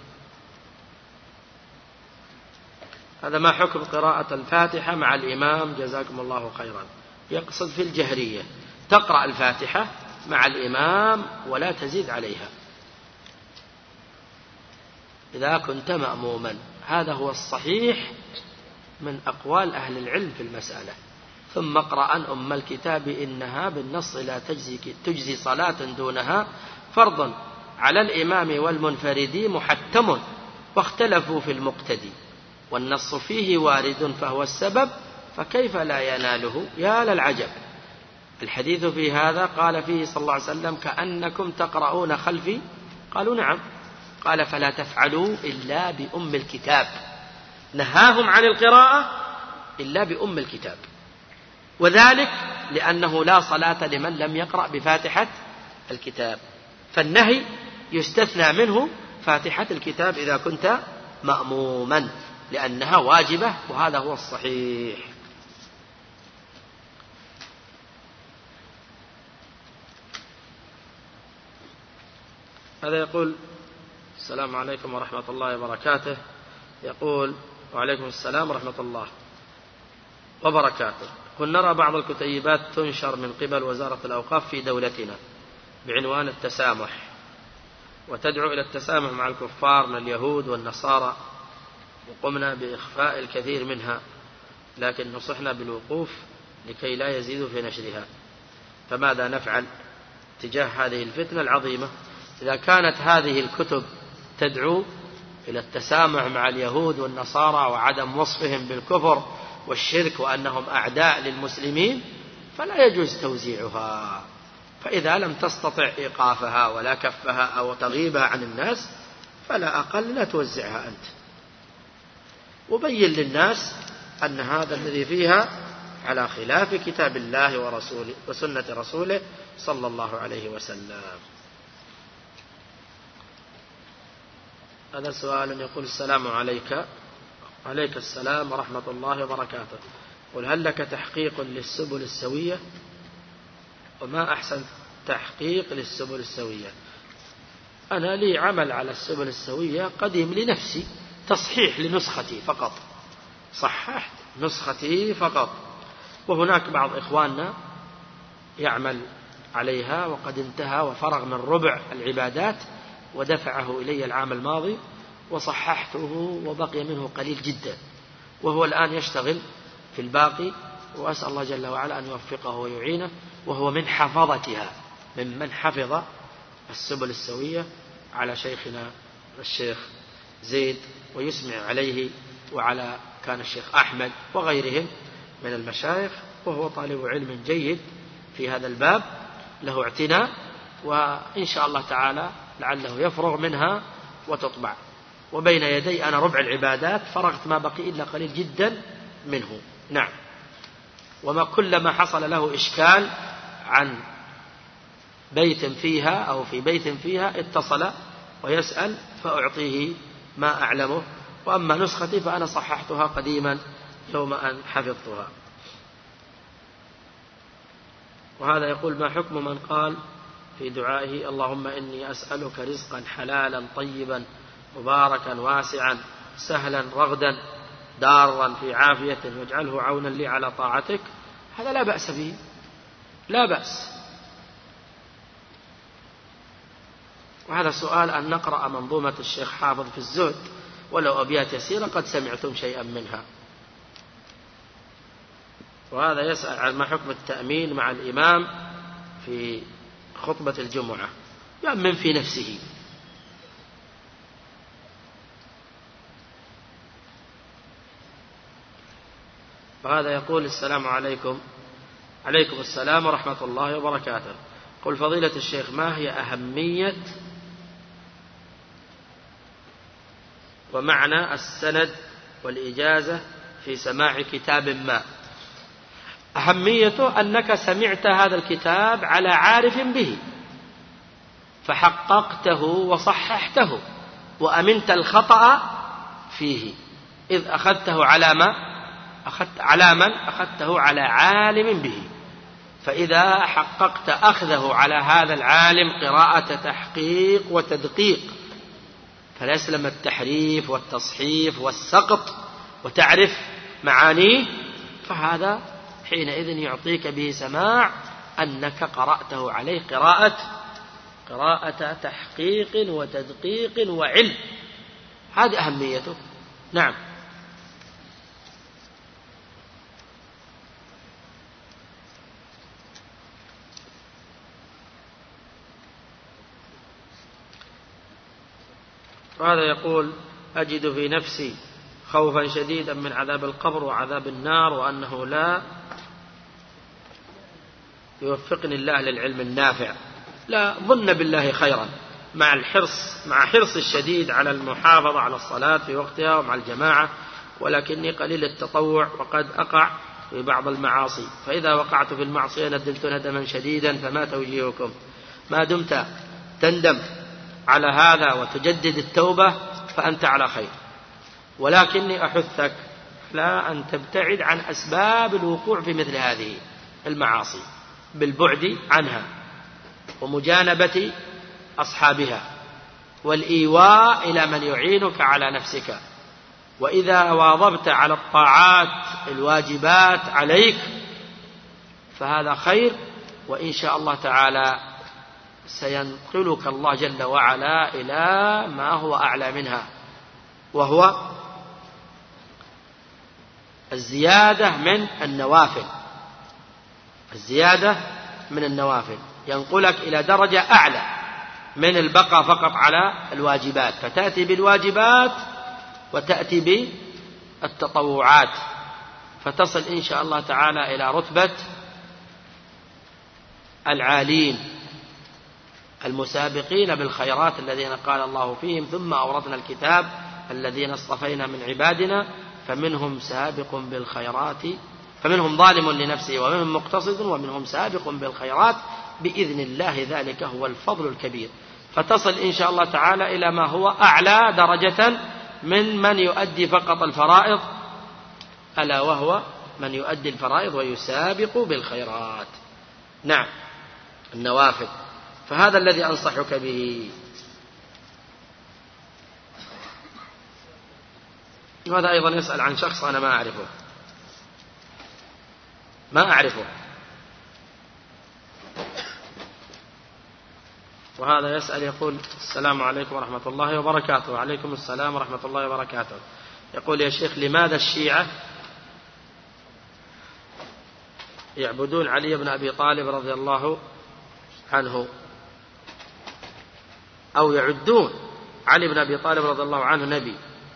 [SPEAKER 3] هذا ما حكم قراءة الفاتحة مع الإمام جزاكم الله خيرا؟ يقصد في الجهرية تقرأ الفاتحة مع الإمام ولا تزيد عليها إذا كنت مأموما. هذا هو الصحيح من أقوال أهل العلم في المسألة. ثم اقرأ أم الكتاب إنها بالنص لا تجزي, تجزي صلاة دونها فرض على الإمام والمنفرد محتم واختلفوا في المقتدي والنص فيه وارد فهو السبب فكيف لا يناله؟ يا للعجب. الحديث في هذا قال فيه صلى الله عليه وسلم كأنكم تقرؤون خلفي، قالوا نعم، قال فلا تفعلوا إلا بأم الكتاب، نهاهم عن القراءة إلا بأم الكتاب، وذلك لأنه لا صلاة لمن لم يقرأ بفاتحة الكتاب، فالنهي يستثنى منه فاتحة الكتاب إذا كنت مأموما لأنها واجبة، وهذا هو الصحيح. هذا يقول السلام عليكم ورحمة الله وبركاته. يقول وعليكم السلام ورحمة الله وبركاته. قل نرى بعض الكتيبات تنشر من قبل وزارة الأوقاف في دولتنا بعنوان التسامح، وتدعو إلى التسامح مع الكفار من اليهود والنصارى، وقمنا بإخفاء الكثير منها، لكن نصحنا بالوقوف لكي لا يزيدوا في نشرها، فماذا نفعل تجاه هذه الفتنة العظيمة؟ إذا كانت هذه الكتب تدعو إلى التسامح مع اليهود والنصارى وعدم وصفهم بالكفر والشرك وأنهم أعداء للمسلمين فلا يجوز توزيعها، فإذا لم تستطع إيقافها ولا كفها أو تغيبها عن الناس فلا أقل لا توزعها أنت، وبين للناس أن هذا الذي فيها على خلاف كتاب الله ورسوله وسنة رسوله صلى الله عليه وسلم. هذا سؤال يقول السلام عليك. عليك السلام ورحمة الله وبركاته. قل هل لك تحقيق للسبل السوية؟ وما أحسن تحقيق للسبل السوية؟ أنا لي عمل على السبل السوية قديم لنفسي، تصحيح لنسختي فقط، صححت نسختي فقط، وهناك بعض إخواننا يعمل عليها وقد انتهى وفرغ من ربع العبادات ودفعه إلي العام الماضي وصححته وبقي منه قليل جدا، وهو الآن يشتغل في الباقي، وأسأل الله جل وعلا أن يوفقه ويعينه، وهو من حفظتها، ممن حفظ السبل السوية على شيخنا الشيخ زيد ويسمع عليه، وعلى كان الشيخ أحمد وغيرهم من المشايخ، وهو طالب علم جيد في هذا الباب له اعتناء، وإن شاء الله تعالى لعله يفرغ منها وتطبع، وبين يدي أنا ربع العبادات فرغت ما بقي إلا قليل جدا منه. نعم. وما كلما حصل له إشكال عن بيت فيها أو في بيت فيها اتصل ويسأل فأعطيه ما أعلمه، وأما نسختي فأنا صححتها قديما يوم أن حفظتها. وهذا يقول ما حكم من قال في دعائه اللهم إني أسألك رزقا حلالا طيبا مباركا واسعا سهلا رغدا دارا في عافية واجعله عونا لي على طاعتك؟ هذا لا بأس به، لا بأس. وهذا سؤال أن نقرأ منظومة الشيخ حافظ في الزهد ولو أبيات يسيرة قد سمعتم شيئا منها. وهذا يسأل عن ما حكم التأمين مع الإمام في خطبة الجمعة. يأمن في نفسه. وهذا يقول السلام عليكم. عليكم السلام ورحمة الله وبركاته. قل فضيلة الشيخ ما هي أهمية ومعنى السند والإجازة في سماع كتاب ما؟ أهميته أنك سمعت هذا الكتاب على عارف به فحققته وصححته وأمنت الخطأ فيه، إذ أخذته على ما أخذت على من أخذته على عالم به. فإذا حققت أخذه على هذا العالم قراءة تحقيق وتدقيق فلا يسلم التحريف والتصحيف والسقط وتعرف معانيه، فهذا حينئذ يعطيك به سماع أنك قرأته عليه قراءة قراءة تحقيق وتدقيق وعلم. هذه أهميته. نعم. وهذا يقول أجد في نفسي خوفا شديدا من عذاب القبر وعذاب النار، وأنه لا يوفقني الله للعلم النافع. لا، ظن بالله خيرا مع الحرص مع حرص الشديد على المحافظة على الصلاة في وقتها ومع الجماعة، ولكني قليل التطوع وقد أقع في بعض المعاصي، فإذا وقعت في المعصية ندمت ندما شديدا، فما توجيهكم؟ ما دمت تندم على هذا وتجدد التوبة فأنت على خير، ولكني أحثك لا أن تبتعد عن أسباب الوقوع في مثل هذه المعاصي بالبعد عنها ومجانبة أصحابها والإيواء إلى من يعينك على نفسك. وإذا واظبت على الطاعات الواجبات عليك فهذا خير، وإن شاء الله تعالى سينقلك الله جل وعلا إلى ما هو أعلى منها، وهو الزيادة من النوافل. الزيادة من النوافل ينقلك إلى درجة أعلى من البقاء فقط على الواجبات، فتأتي بالواجبات وتأتي بالتطوعات، فتصل إن شاء الله تعالى إلى رتبة العالين المسابقين بالخيرات الذين قال الله فيهم ثم أورثنا الكتاب الذين اصطفينا من عبادنا فمنهم سابق بالخيرات فمنهم ظالم لنفسه ومنهم مقتصد ومنهم سابق بالخيرات بإذن الله، ذلك هو الفضل الكبير. فتصل إن شاء الله تعالى إلى ما هو أعلى درجة من من يؤدي فقط الفرائض، ألا وهو من يؤدي الفرائض ويسابق بالخيرات. نعم، النوافل. فهذا الذي أنصحك به. وهذا أيضا يسأل عن شخص أنا ما أعرفه ما أعرفه وهذا يسأل يقول السلام عليكم ورحمة الله وبركاته. وعليكم السلام ورحمة الله وبركاته. يقول يا شيخ لماذا الشيعة يعبدون علي بن أبي طالب رضي الله عنه أو يعدون علي بن أبي طالب رضي الله عنه نبي؟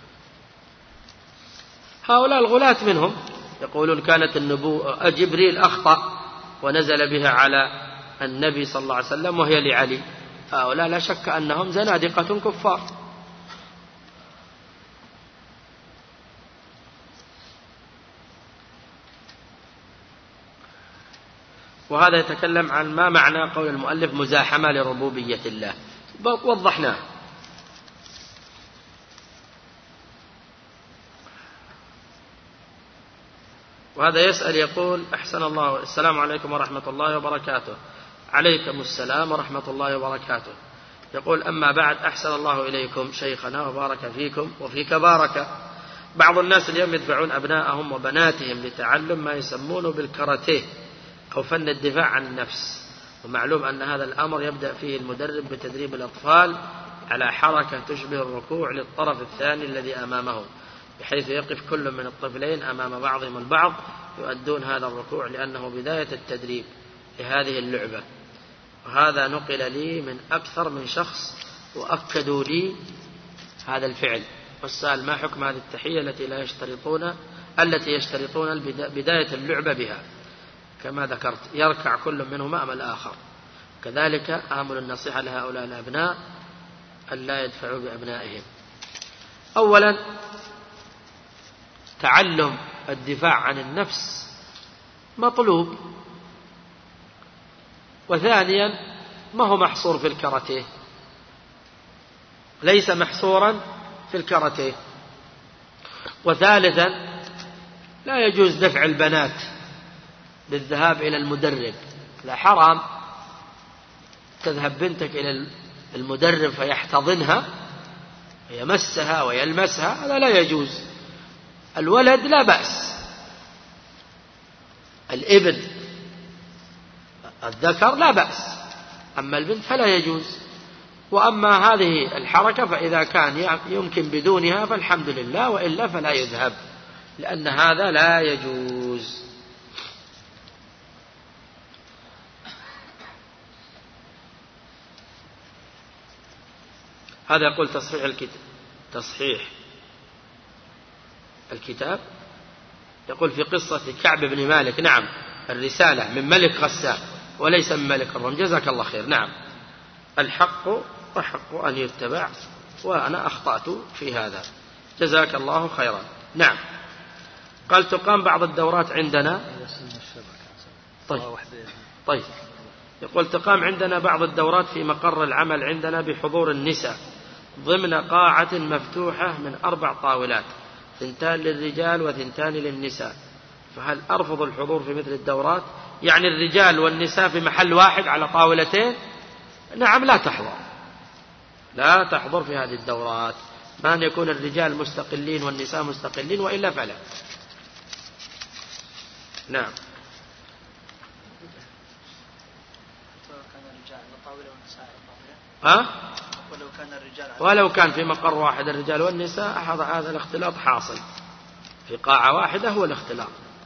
[SPEAKER 3] هؤلاء الغلاة منهم يقولون كانت النبوة جبريل أخطأ ونزل بها على النبي صلى الله عليه وسلم وهي لعلي. هؤلاء لا شك أنهم زنادقة كفار. وهذا يتكلم عن ما معنى قول المؤلف مزاحمة لربوبية الله، وضحناه. وهذا يسأل يقول أحسن الله السلام عليكم ورحمة الله وبركاته. عليكم السلام ورحمة الله وبركاته. يقول أما بعد أحسن الله إليكم شيخنا وبارك فيكم وفيك بارك. بعض الناس اليوم يدفعون أبناءهم وبناتهم لتعلم ما يسمونه بالكاراتيه أو فن الدفاع عن النفس، ومعلوم أن هذا الأمر يبدأ فيه المدرب بتدريب الأطفال على حركة تشبه الركوع للطرف الثاني الذي أمامه، بحيث يقف كل من الطفلين أمام بعضهم البعض يؤدون هذا الركوع لأنه بداية التدريب لهذه اللعبة. وهذا نقل لي من أكثر من شخص وأكدوا لي هذا الفعل. والسؤال: ما حكم هذه التحية التي لا يشترطون التي يشترطون بداية اللعبة بها؟ كما ذكرت يركع كل منهما أمام الآخر. كذلك آمل النصيحة لهؤلاء الأبناء أن لا يدفعوا بأبنائهم. أولا تعلم الدفاع عن النفس مطلوب. وثانيا ما هو محصور في الكاراتيه، ليس محصورا في الكاراتيه. وثالثا لا يجوز دفع البنات بالذهاب إلى المدرب. لا، حرام تذهب بنتك إلى المدرب فيحتضنها ويمسها ويلمسها، هذا لا يجوز. الولد لا بأس، الابن الذكر لا بأس، أما البنت فلا يجوز. وأما هذه الحركة فإذا كان يمكن بدونها فالحمد لله، وإلا فلا يذهب، لأن هذا لا يجوز. هذا يقول تصحيح الكتاب تصحيح الكتاب يقول في قصة كعب بن مالك. نعم، الرسالة من ملك غسان وليس من ملك الروم. جزاك الله خير. نعم، الحق وحق أن يتبع، وأنا أخطأت في هذا، جزاك الله خيرا. نعم. قال تقام بعض الدورات عندنا. طيب. طيب. يقول تقام عندنا بعض الدورات في مقر العمل عندنا بحضور النساء ضمن قاعة مفتوحة من أربع طاولات، ثنتان للرجال وثنتان للنساء، فهل أرفض الحضور في مثل الدورات؟ يعني الرجال والنساء في محل واحد على طاولتين؟ نعم، لا تحضر، لا تحضر في هذه الدورات، ما أن يكون الرجال مستقلين والنساء مستقلين، وإلا فلا. نعم. ها؟ ولو كان الرجال ولو كان في مقر واحد الرجال والنساء، هذا الاختلاط حاصل في قاعة واحدة، هو الاختلاط.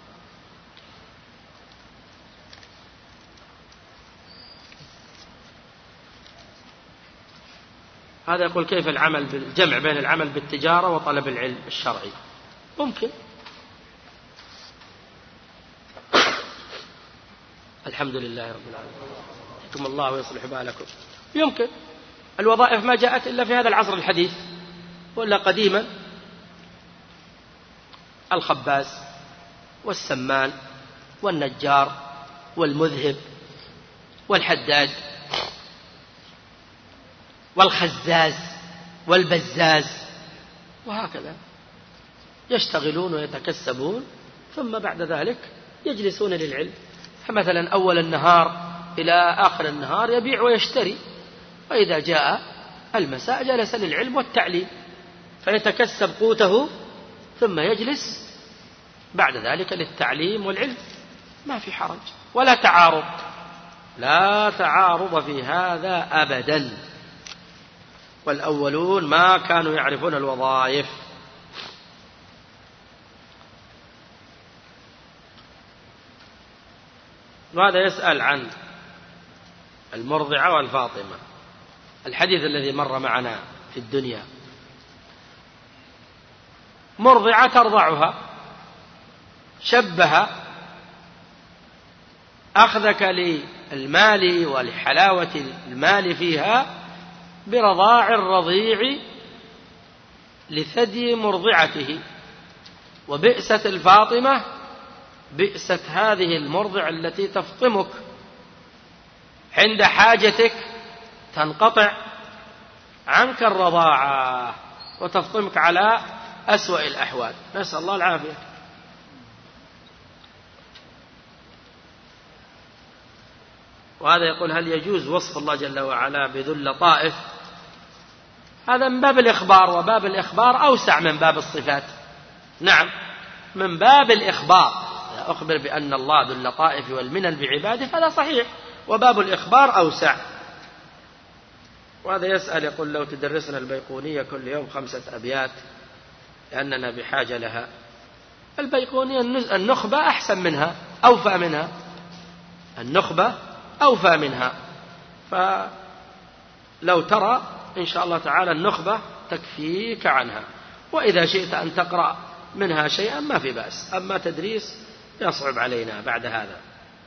[SPEAKER 3] هذا يقول كيف العمل بالجمع بين العمل بالتجارة وطلب العلم الشرعي؟ ممكن. الحمد لله رب العالمين، يحكم الله ويصلح بالكم. يمكن. الوظائف ما جاءت إلا في هذا العصر الحديث، ولا قديما الخباز والسمان والنجار والمذهب والحداد والخزاز والبزاز، وهكذا يشتغلون ويتكسبون، ثم بعد ذلك يجلسون للعلم. فمثلا أول النهار إلى آخر النهار يبيع ويشتري، وإذا جاء المساء جلس للعلم والتعليم، فيتكسب قوته ثم يجلس بعد ذلك للتعليم والعلم، ما في حرج ولا تعارض، لا تعارض في هذا أبدا. والأولون ما كانوا يعرفون الوظائف. وهذا يسأل عن المرضعة والفاطمة، الحديث الذي مر معنا في الدنيا. مرضعة ترضعها، شبه أخذك للمال ولحلاوة المال فيها برضاع الرضيع لثدي مرضعته، وبئست الفاطمة بئست هذه المرضع التي تفطمك عند حاجتك، تنقطع عنك الرضاعة وتفطمك على أسوأ الأحوال، نسأل الله العافية. وهذا يقول هل يجوز وصف الله جل وعلا بذو اللطائف؟ هذا من باب الإخبار، وباب الإخبار أوسع من باب الصفات. نعم، من باب الإخبار، أخبر بأن الله ذو اللطائف والمنن بعباده، هذا صحيح، وباب الإخبار أوسع. وهذا يسأل يقول لو تدرسنا البيقونية كل يوم خمسة أبيات لأننا بحاجة لها. البيقوني النخبة أحسن منها، أوفى منها، النخبة أوفى منها. فلو ترى إن شاء الله تعالى النخبة تكفيك عنها، وإذا شئت أن تقرأ منها شيئا ما في بأس، أما تدريس يصعب علينا بعد هذا.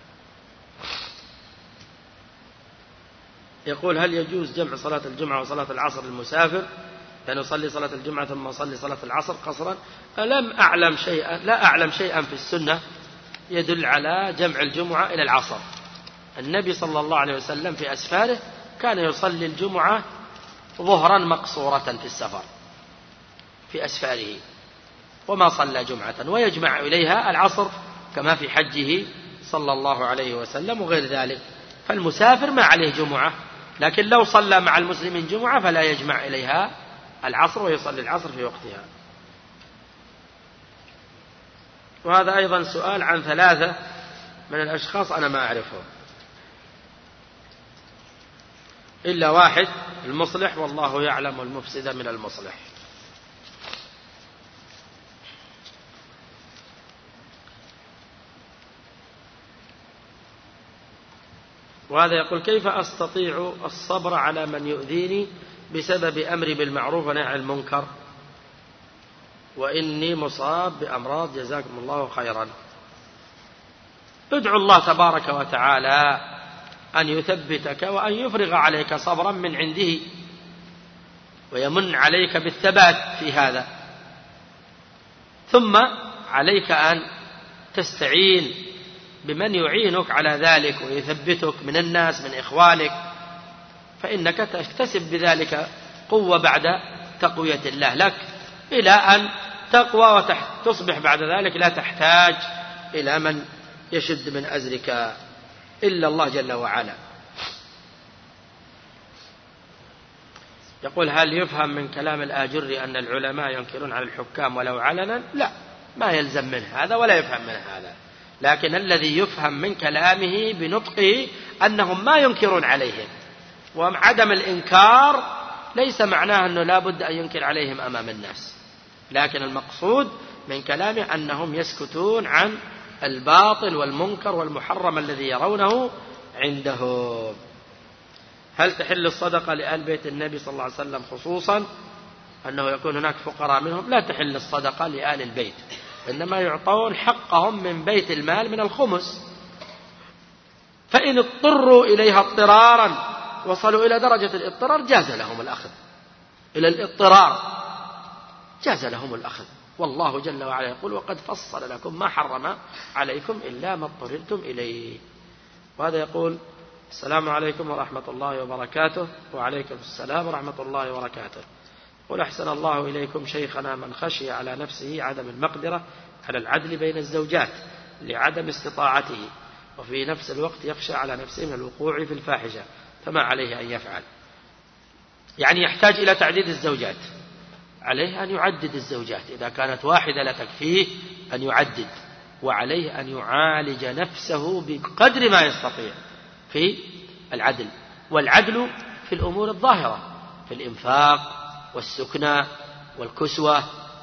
[SPEAKER 3] يقول: هل يجوز جمع صلاة الجمعة وصلاة العصر للمسافر؟ يعني يصلي صلاة الجمعة ثم يصلي صلاة العصر قصرا؟ لم أعلم شيئا لا أعلم شيئا في السنة يدل على جمع الجمعة إلى العصر. النبي صلى الله عليه وسلم في أسفاره كان يصلي الجمعة ظهرا مقصورة في السفر في أسفاره، وما صلى جمعة، ويجمع إليها العصر كما في حجه صلى الله عليه وسلم وغير ذلك. فالمسافر ما عليه جمعة، لكن لو صلى مع المسلمين جمعة فلا يجمع إليها العصر ويصلي العصر في وقتها. وهذا أيضا سؤال عن ثلاثة من الأشخاص أنا ما أعرفهم إلا واحد، المصلح، والله يعلم المفسد من المصلح. وهذا يقول: كيف أستطيع الصبر على من يؤذيني بسبب أمري بالمعروف ونهي عن المنكر وإني مصاب بأمراض؟ جزاكم الله خيرا. ادعو الله تبارك وتعالى أن يثبتك وأن يفرغ عليك صبرا من عنده ويمن عليك بالثبات في هذا، ثم عليك أن تستعين بمن يعينك على ذلك ويثبتك من الناس من إخوانك، فإنك تكتسب بذلك قوة بعد تقوية الله لك، إلى أن تقوى وتصبح بعد ذلك لا تحتاج إلى من يشد من أزرك إلا الله جل وعلا. يقول: هل يفهم من كلام الآجري أن العلماء ينكرون على الحكام ولو علنا؟ لا، ما يلزم منه هذا ولا يفهم منه هذا، لكن الذي يفهم من كلامه بنطقه أنهم ما ينكرون عليهم، وعدم الإنكار ليس معناه أنه لا بد أن ينكر عليهم أمام الناس، لكن المقصود من كلامه أنهم يسكتون عن الباطل والمنكر والمحرم الذي يرونه عندهم. هل تحل الصدقة لآل بيت النبي صلى الله عليه وسلم خصوصا أنه يكون هناك فقراء منهم؟ لا تحل الصدقة لآل البيت، إنما يعطون حقهم من بيت المال من الخمس، فإن اضطروا إليها اضطرارا وصلوا إلى درجة الاضطرار جاز لهم الأخذ، إلى الاضطرار جاز لهم الأخذ، والله جل وعلا يقول: وقد فصل لكم ما حرم عليكم إلا ما اضطررتم إليه. وهذا يقول: السلام عليكم ورحمة الله وبركاته. وعليكم السلام ورحمة الله وبركاته. قل: أحسن الله إليكم شيخنا، من خشي على نفسه عدم المقدرة على العدل بين الزوجات لعدم استطاعته، وفي نفس الوقت يخشى على نفسه من الوقوع في الفاحشة، فما عليه أن يفعل؟ يعني يحتاج إلى تعديد الزوجات، عليه أن يعدد الزوجات، إذا كانت واحدة لا تكفيه أن يعدد، وعليه أن يعالج نفسه بقدر ما يستطيع في العدل، والعدل في الأمور الظاهرة، في الإنفاق والسكنى والكسوة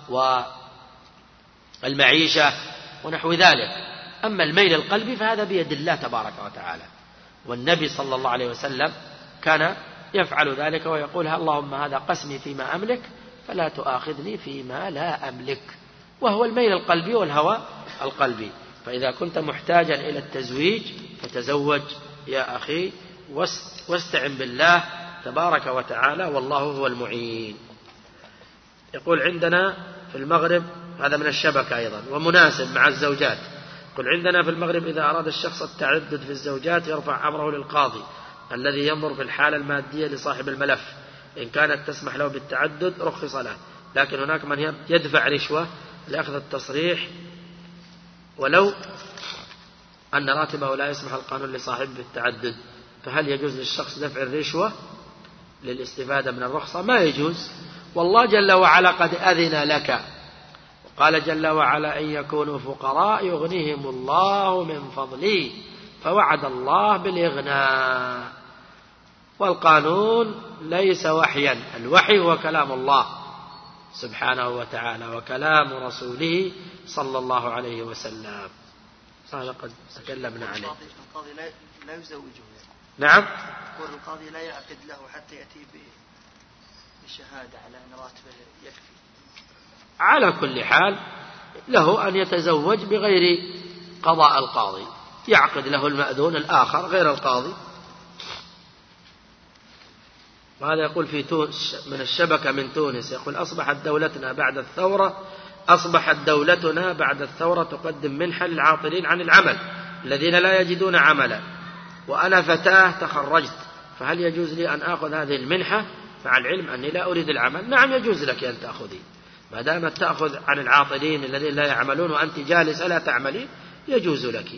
[SPEAKER 3] والمعيشة ونحو ذلك. أما الميل القلبي فهذا بيد الله تبارك وتعالى، والنبي صلى الله عليه وسلم كان يفعل ذلك ويقول: اللهم هذا قسمي فيما أملك فلا تؤاخذني فيما لا أملك، وهو الميل القلبي والهوى القلبي. فإذا كنت محتاجا إلى التزويج فتزوج يا أخي، واستعن بالله تبارك وتعالى، والله هو المعين. يقول: عندنا في المغرب، هذا من الشبكة أيضا ومناسب مع الزوجات، يقول: عندنا في المغرب إذا أراد الشخص التعدد في الزوجات يرفع أمره للقاضي الذي ينظر في الحالة المادية لصاحب الملف، إن كانت تسمح له بالتعدد رخص له، لكن هناك من يدفع رشوة لأخذ التصريح ولو أن راتبه لا يسمح القانون لصاحبه بالتعدد، فهل يجوز للشخص دفع الرشوة للاستفادة من الرخصة؟ ما يجوز، والله جل وعلا قد أذن لك، وقال جل وعلا: أن يكونوا فقراء يغنيهم الله من فضله، فوعد الله بالإغناء. والقانون ليس وحيا، الوحي هو كلام الله سبحانه وتعالى وكلام رسوله صلى الله عليه وسلم. هذا قد تكلمنا عليه.
[SPEAKER 5] القاضي لا يزوجه.
[SPEAKER 3] نعم.
[SPEAKER 5] يقول القاضي لا يعقد له حتى يأتي بالشهادة على أن راتبه يكفي.
[SPEAKER 3] على كل حال له أن يتزوج بغير قضاء القاضي، يعقد له المأذون الآخر غير القاضي. وهذا يقول في تونس من الشبكة من تونس، يقول أصبحت دولتنا بعد الثورة أصبحت دولتنا بعد الثورة تقدم منحة للعاطلين عن العمل الذين لا يجدون عملا، وأنا فتاة تخرجت، فهل يجوز لي أن أخذ هذه المنحة مع العلم أني لا أريد العمل؟ نعم يجوز لك أن تأخذي، ما دامت تأخذ عن العاطلين الذين لا يعملون وأنت جالسة لا تعملين يجوز لك.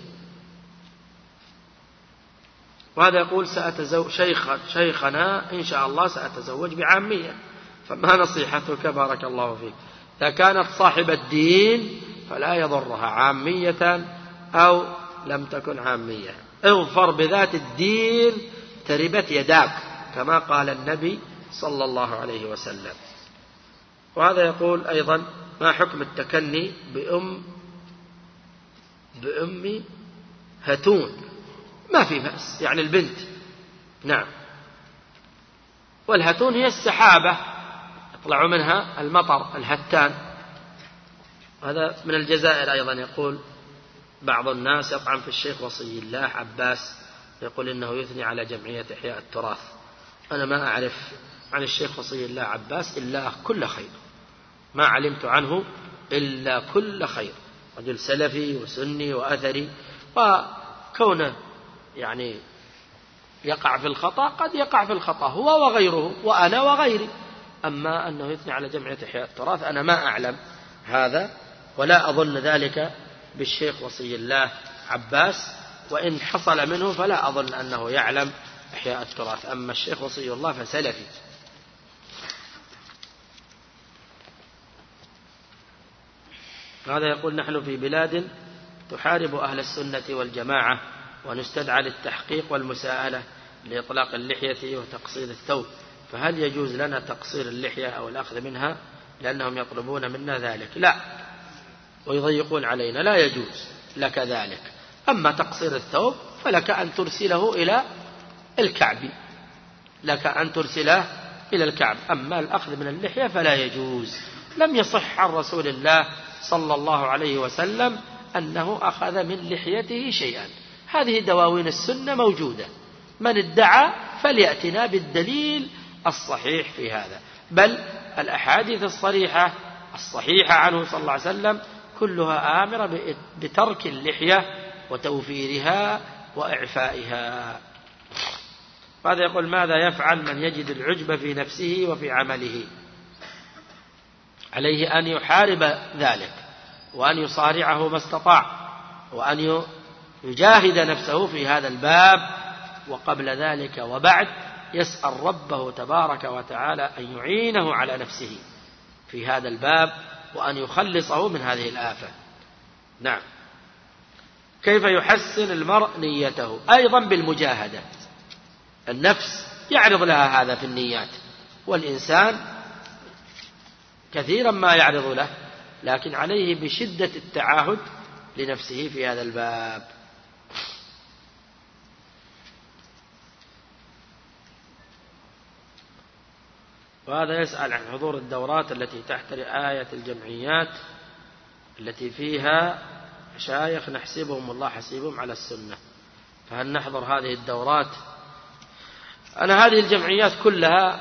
[SPEAKER 3] وهذا يقول سأتزوج شيخ شيخنا إن شاء الله سأتزوج بعامية، فما نصيحتك بارك الله فيك؟ إذا كانت صاحبة الدين فلا يضرها عامية أو لم تكن عامية، اظفر بذات الدين تربت يداك كما قال النبي صلى الله عليه وسلم. وهذا يقول أيضا ما حكم التكني بأم بأم هتون؟ ما في بأس، يعني البنت. نعم. والهتون هي السحابة يطلع منها المطر، الهتان. هذا من الجزائر أيضا. يقول بعض الناس يطعن في الشيخ وصي الله عباس، يقول إنه يثني على جمعية إحياء التراث. أنا ما أعرف عن الشيخ وصي الله عباس إلا كل خير، ما علمت عنه إلا كل خير، رجل سلفي وسني وأثري، وكونه يعني يقع في الخطأ قد يقع في الخطأ هو وغيره وأنا وغيري، أما أنه يثني على جمعية إحياء التراث أنا ما أعلم هذا، ولا أظن ذلك بالشيخ وصي الله عباس، وإن حصل منه فلا أظن أنه يعلم إحياء التراث. أما الشيخ وصي الله فسلفي. هذا يقول نحن في بلاد تحارب أهل السنة والجماعة، ونستدعى للتحقيق والمساءلة لإطلاق اللحية وتقصير الثوب، فهل يجوز لنا تقصير اللحية أو الأخذ منها لأنهم يطلبون منا ذلك؟ لا، ويضيقون علينا، لا يجوز لك ذلك. أما تقصير الثوب فلك أن ترسله إلى الكعب، لك أن ترسله إلى الكعب. أما الأخذ من اللحية فلا يجوز. لم يصح عن رسول الله صلى الله عليه وسلم أنه أخذ من لحيته شيئا. هذه دواوين السنة موجودة، من ادعى فليأتنا بالدليل الصحيح في هذا. بل الأحاديث الصريحة الصحيحة عنه صلى الله عليه وسلم كلها آمرة بترك اللحية وتوفيرها وإعفائها. هذا يقول ماذا يفعل من يجد العجب في نفسه وفي عمله؟ عليه أن يحارب ذلك، وأن يصارعه ما استطاع، وأن يجاهد نفسه في هذا الباب، وقبل ذلك وبعد يسأل ربه تبارك وتعالى أن يعينه على نفسه في هذا الباب، وأن يخلصه من هذه الآفة. نعم. كيف يحسن المرء نيته؟ أيضا بالمجاهدة. النفس يعرض لها هذا في النيات، والإنسان كثيرا ما يعرض له، لكن عليه بشدة التعاهد لنفسه في هذا الباب. وهذا يسأل عن حضور الدورات التي تحت رعاية الجمعيات التي فيها مشايخ نحسبهم الله حسيبهم على السنة، فهل نحضر هذه الدورات؟ أنا هذه الجمعيات كلها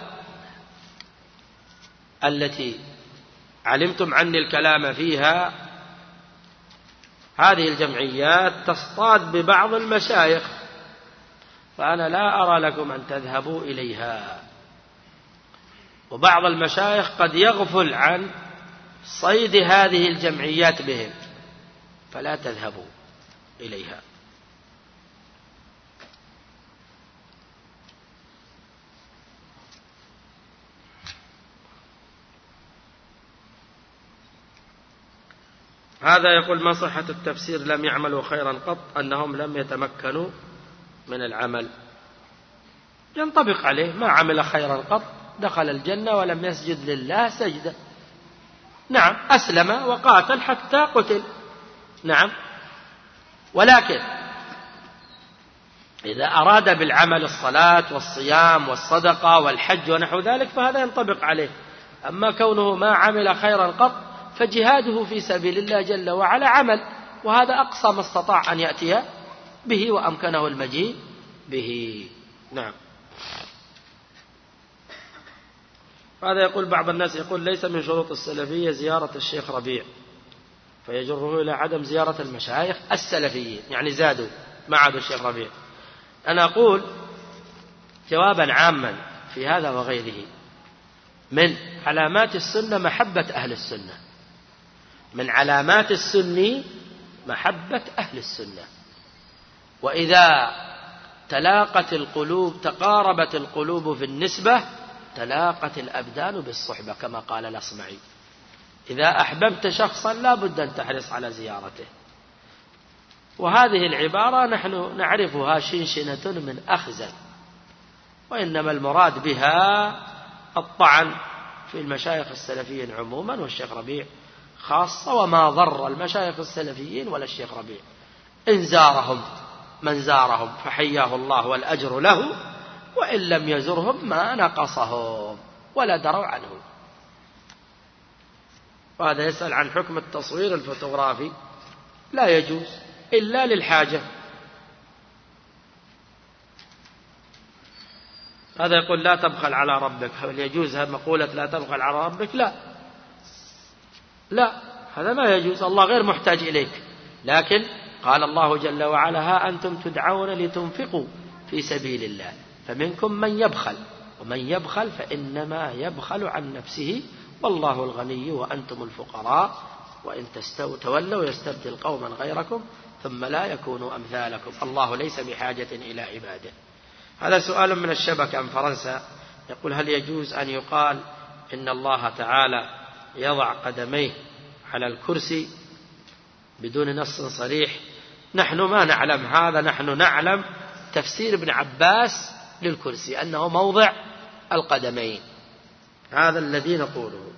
[SPEAKER 3] التي علمتم عني الكلام فيها، هذه الجمعيات تصطاد ببعض المشايخ، فأنا لا أرى لكم أن تذهبوا إليها. وبعض المشايخ قد يغفل عن صيد هذه الجمعيات بهم، فلا تذهبوا إليها. هذا يقول ما صحة التفسير لم يعملوا خيرا قط أنهم لم يتمكنوا من العمل؟ ينطبق عليه ما عمل خيرا قط دخل الجنة ولم يسجد لله سجدة، نعم أسلم وقاتل حتى قتل. نعم. ولكن إذا أراد بالعمل الصلاة والصيام والصدقة والحج ونحو ذلك فهذا ينطبق عليه. أما كونه ما عمل خيرا قط فجهاده في سبيل الله جل وعلا عمل، وهذا أقصى ما استطاع أن يأتي به وأمكنه المجيء به. نعم. هذا يقول بعض الناس يقول ليس من شروط السلفية زيارة الشيخ ربيع، فيجره إلى عدم زيارة المشايخ السلفيين، يعني زادوا ما عادوا الشيخ ربيع. أنا أقول جوابا عاما في هذا وغيره: من علامات السنة محبة أهل السنة، من علامات السني محبة أهل السنة. وإذا تلاقت القلوب تقاربت القلوب في النسبة تلاقت الأبدان بالصحبة، كما قال الأصمعي: إذا أحببت شخصا لا بد أن تحرص على زيارته. وهذه العبارة نحن نعرفها شنشنة من أخزن، وإنما المراد بها الطعن في المشايخ السلفيين عموما والشيخ ربيع خاصة، وما ضر المشايخ السلفيين ولا الشيخ ربيع. إن زارهم من زارهم فحياه الله والأجر له، وإن لم يزرهم ما نقصهم ولا دروا عنه. وهذا يسأل عن حكم التصوير الفوتوغرافي. لا يجوز إلا للحاجة. هذا يقول لا تبخل على ربك، هل يجوز مقولة لا تبخل على ربك؟ لا لا، هذا ما يجوز، الله غير محتاج إليك. لكن قال الله جل وعلا: ها أنتم تدعون لتنفقوا في سبيل الله فمنكم من يبخل ومن يبخل فإنما يبخل عن نفسه والله الغني وأنتم الفقراء وإن تولوا يستبدل قوما غيركم ثم لا يكونوا أمثالكم الله ليس بحاجة إلى عباده. هذا سؤال من الشبكة من فرنسا يقول: هل يجوز أن يقال إن الله تعالى يضع قدميه على الكرسي بدون نص صريح؟ نحن ما نعلم هذا، نحن نعلم تفسير ابن عباس للكرسي أنه موضع القدمين، هذا الذي نقوله.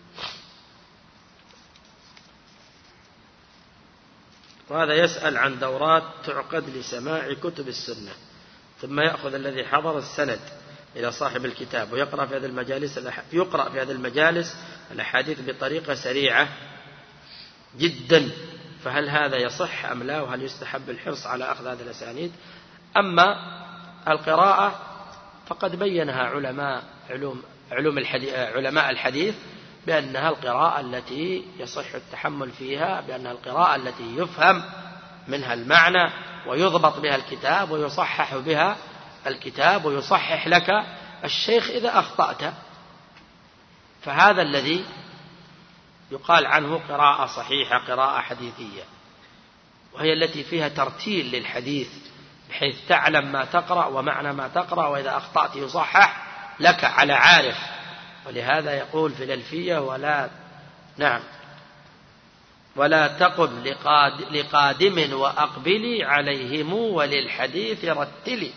[SPEAKER 3] وهذا يسأل عن دورات تعقد لسماع كتب السنة، ثم يأخذ الذي حضر السند إلى صاحب الكتاب ويقرأ في هذه المجالس يقرأ في هذه المجالس الأحاديث بطريقة سريعة جدا، فهل هذا يصح أم لا؟ وهل يستحب الحرص على أخذ هذه الأسانيد؟ أما القراءة فقد بينها علماء علوم علوم الحديث علماء الحديث بأنها القراءة التي يصح التحمل فيها، بأنها القراءة التي يفهم منها المعنى ويضبط بها الكتاب ويصحح بها الكتاب ويصحح لك الشيخ إذا أخطأت، فهذا الذي يقال عنه قراءة صحيحة، قراءة حديثية، وهي التي فيها ترتيل للحديث بحيث تعلم ما تقرأ ومعنى ما تقرأ، وإذا أخطأت يصحح لك على عارف. ولهذا يقول في الألفية: ولا نعم ولا تقم لقاد لقادم وأقبلي عليهم وللحديث رتلي.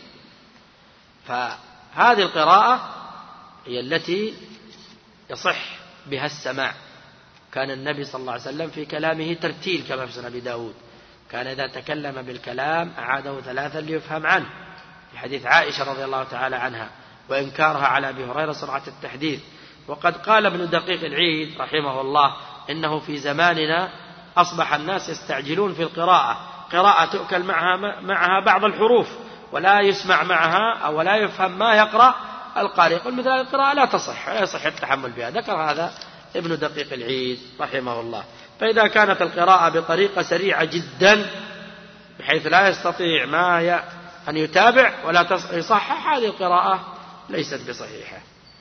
[SPEAKER 3] فهذه القراءة هي التي يصح بها السماع. كان النبي صلى الله عليه وسلم في كلامه ترتيل كما في سنن أبي داود، كان إذا تكلم بالكلام أعاده ثلاثا ليفهم عنه، في حديث عائشة رضي الله تعالى عنها، وإنكارها على أبي هريرة سرعة التحديث. وقد قال ابن دقيق العيد رحمه الله إنه في زماننا أصبح الناس يستعجلون في القراءة، قراءة تؤكل معها, معها بعض الحروف ولا يسمع معها أو لا يفهم ما يقرأ القارئ، يقول مثل هذه القراءة لا تصح لا يصح التحمل بها. ذكر هذا ابن دقيق العيد رحمه الله. فإذا كانت القراءة بطريقة سريعة جدا بحيث لا يستطيع ما ي... أن يتابع ولا يصحح، هذه القراءة ليست بصحيحة.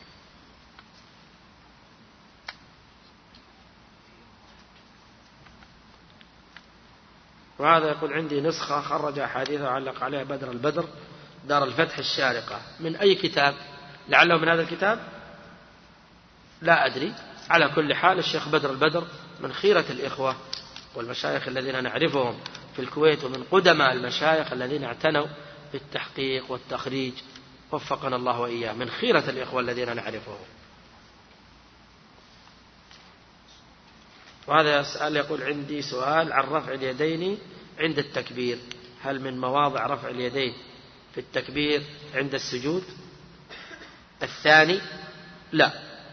[SPEAKER 3] وهذا يقول: عندي نسخة خرج أحاديث وعلق عليها بدر البدر دار الفتح الشارقة، من أي كتاب؟ لعله من هذا الكتاب؟ لا أدري. على كل حال الشيخ بدر البدر من خيرة الإخوة والمشايخ الذين نعرفهم في الكويت، ومن قدماء المشايخ الذين اعتنوا بالتحقيق والتخريج، وفقنا الله وإياه، من خيرة الإخوة الذين نعرفهم. وهذا يسأل يقول عندي سؤال عن رفع اليدين عند التكبير، هل من مواضع رفع اليدين في التكبير عند السجود الثاني؟ لا،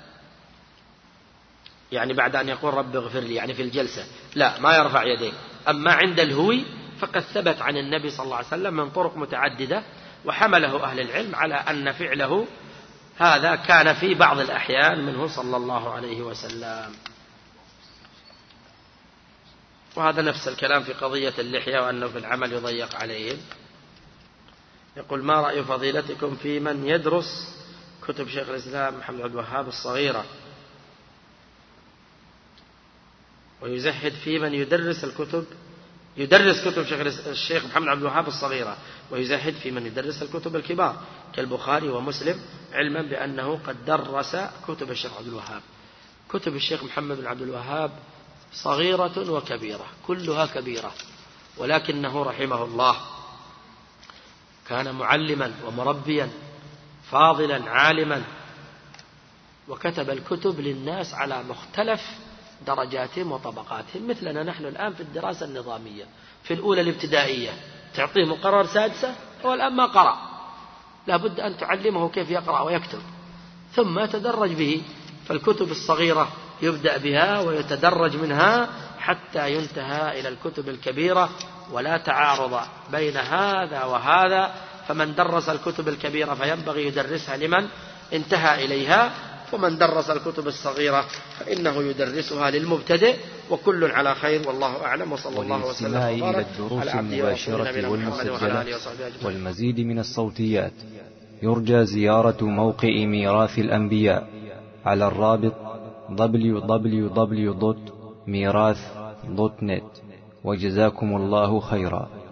[SPEAKER 3] يعني بعد أن يقول رب اغفر لي يعني في الجلسة لا، ما يرفع يديه. أما عند الهوي فقد ثبت عن النبي صلى الله عليه وسلم من طرق متعددة، وحمله أهل العلم على أن فعله هذا كان في بعض الأحيان منه صلى الله عليه وسلم. وهذا نفس الكلام في قضية اللحية وأنه في العمل يضيق عليهم. يقول ما رأي فضيلتكم في من يدرس كتب شيخ الإسلام محمد عبد الوهاب الصغيرة ويزهد في من يدرس الكتب يدرس كتب شيخ الشيخ محمد عبد الوهاب الصغيرة ويزهد في من يدرس الكتب الكبار كالبخاري ومسلم، علما بأنه قد درس كتب الشيخ عبد الوهاب. كتب الشيخ محمد بن عبد الوهاب صغيرة وكبيرة، كلها كبيرة، ولكنه رحمه الله كان معلما ومربيا فاضلا عالما، وكتب الكتب للناس على مختلف درجاتهم وطبقاتهم، مثلنا نحن الآن في الدراسة النظامية في الأولى الابتدائية تعطيه مقرر سادسة، هو الآن ما قرأ، لابد أن تعلمه كيف يقرأ ويكتب ثم يتدرج به. فالكتب الصغيرة يبدأ بها ويتدرج منها حتى ينتهى إلى الكتب الكبيرة، ولا تعارض بين هذا وهذا. فمن درس الكتب الكبيرة فينبغي يدرسها لمن انتهى إليها، ومن درس الكتب الصغيرة فإنه يدرسها للمبتدئ، وكل على خير والله أعلم. وصلى الله وسلم وبارك على عبده ورسوله نبينا محمد وعلى آله وصحبه أجمعين.
[SPEAKER 1] والمزيد من الصوتيات يرجى زيارة موقع ميراث الأنبياء على الرابط دبليو دبليو دبليو دوت ميراث دوت نت. وجزاكم الله خيرا.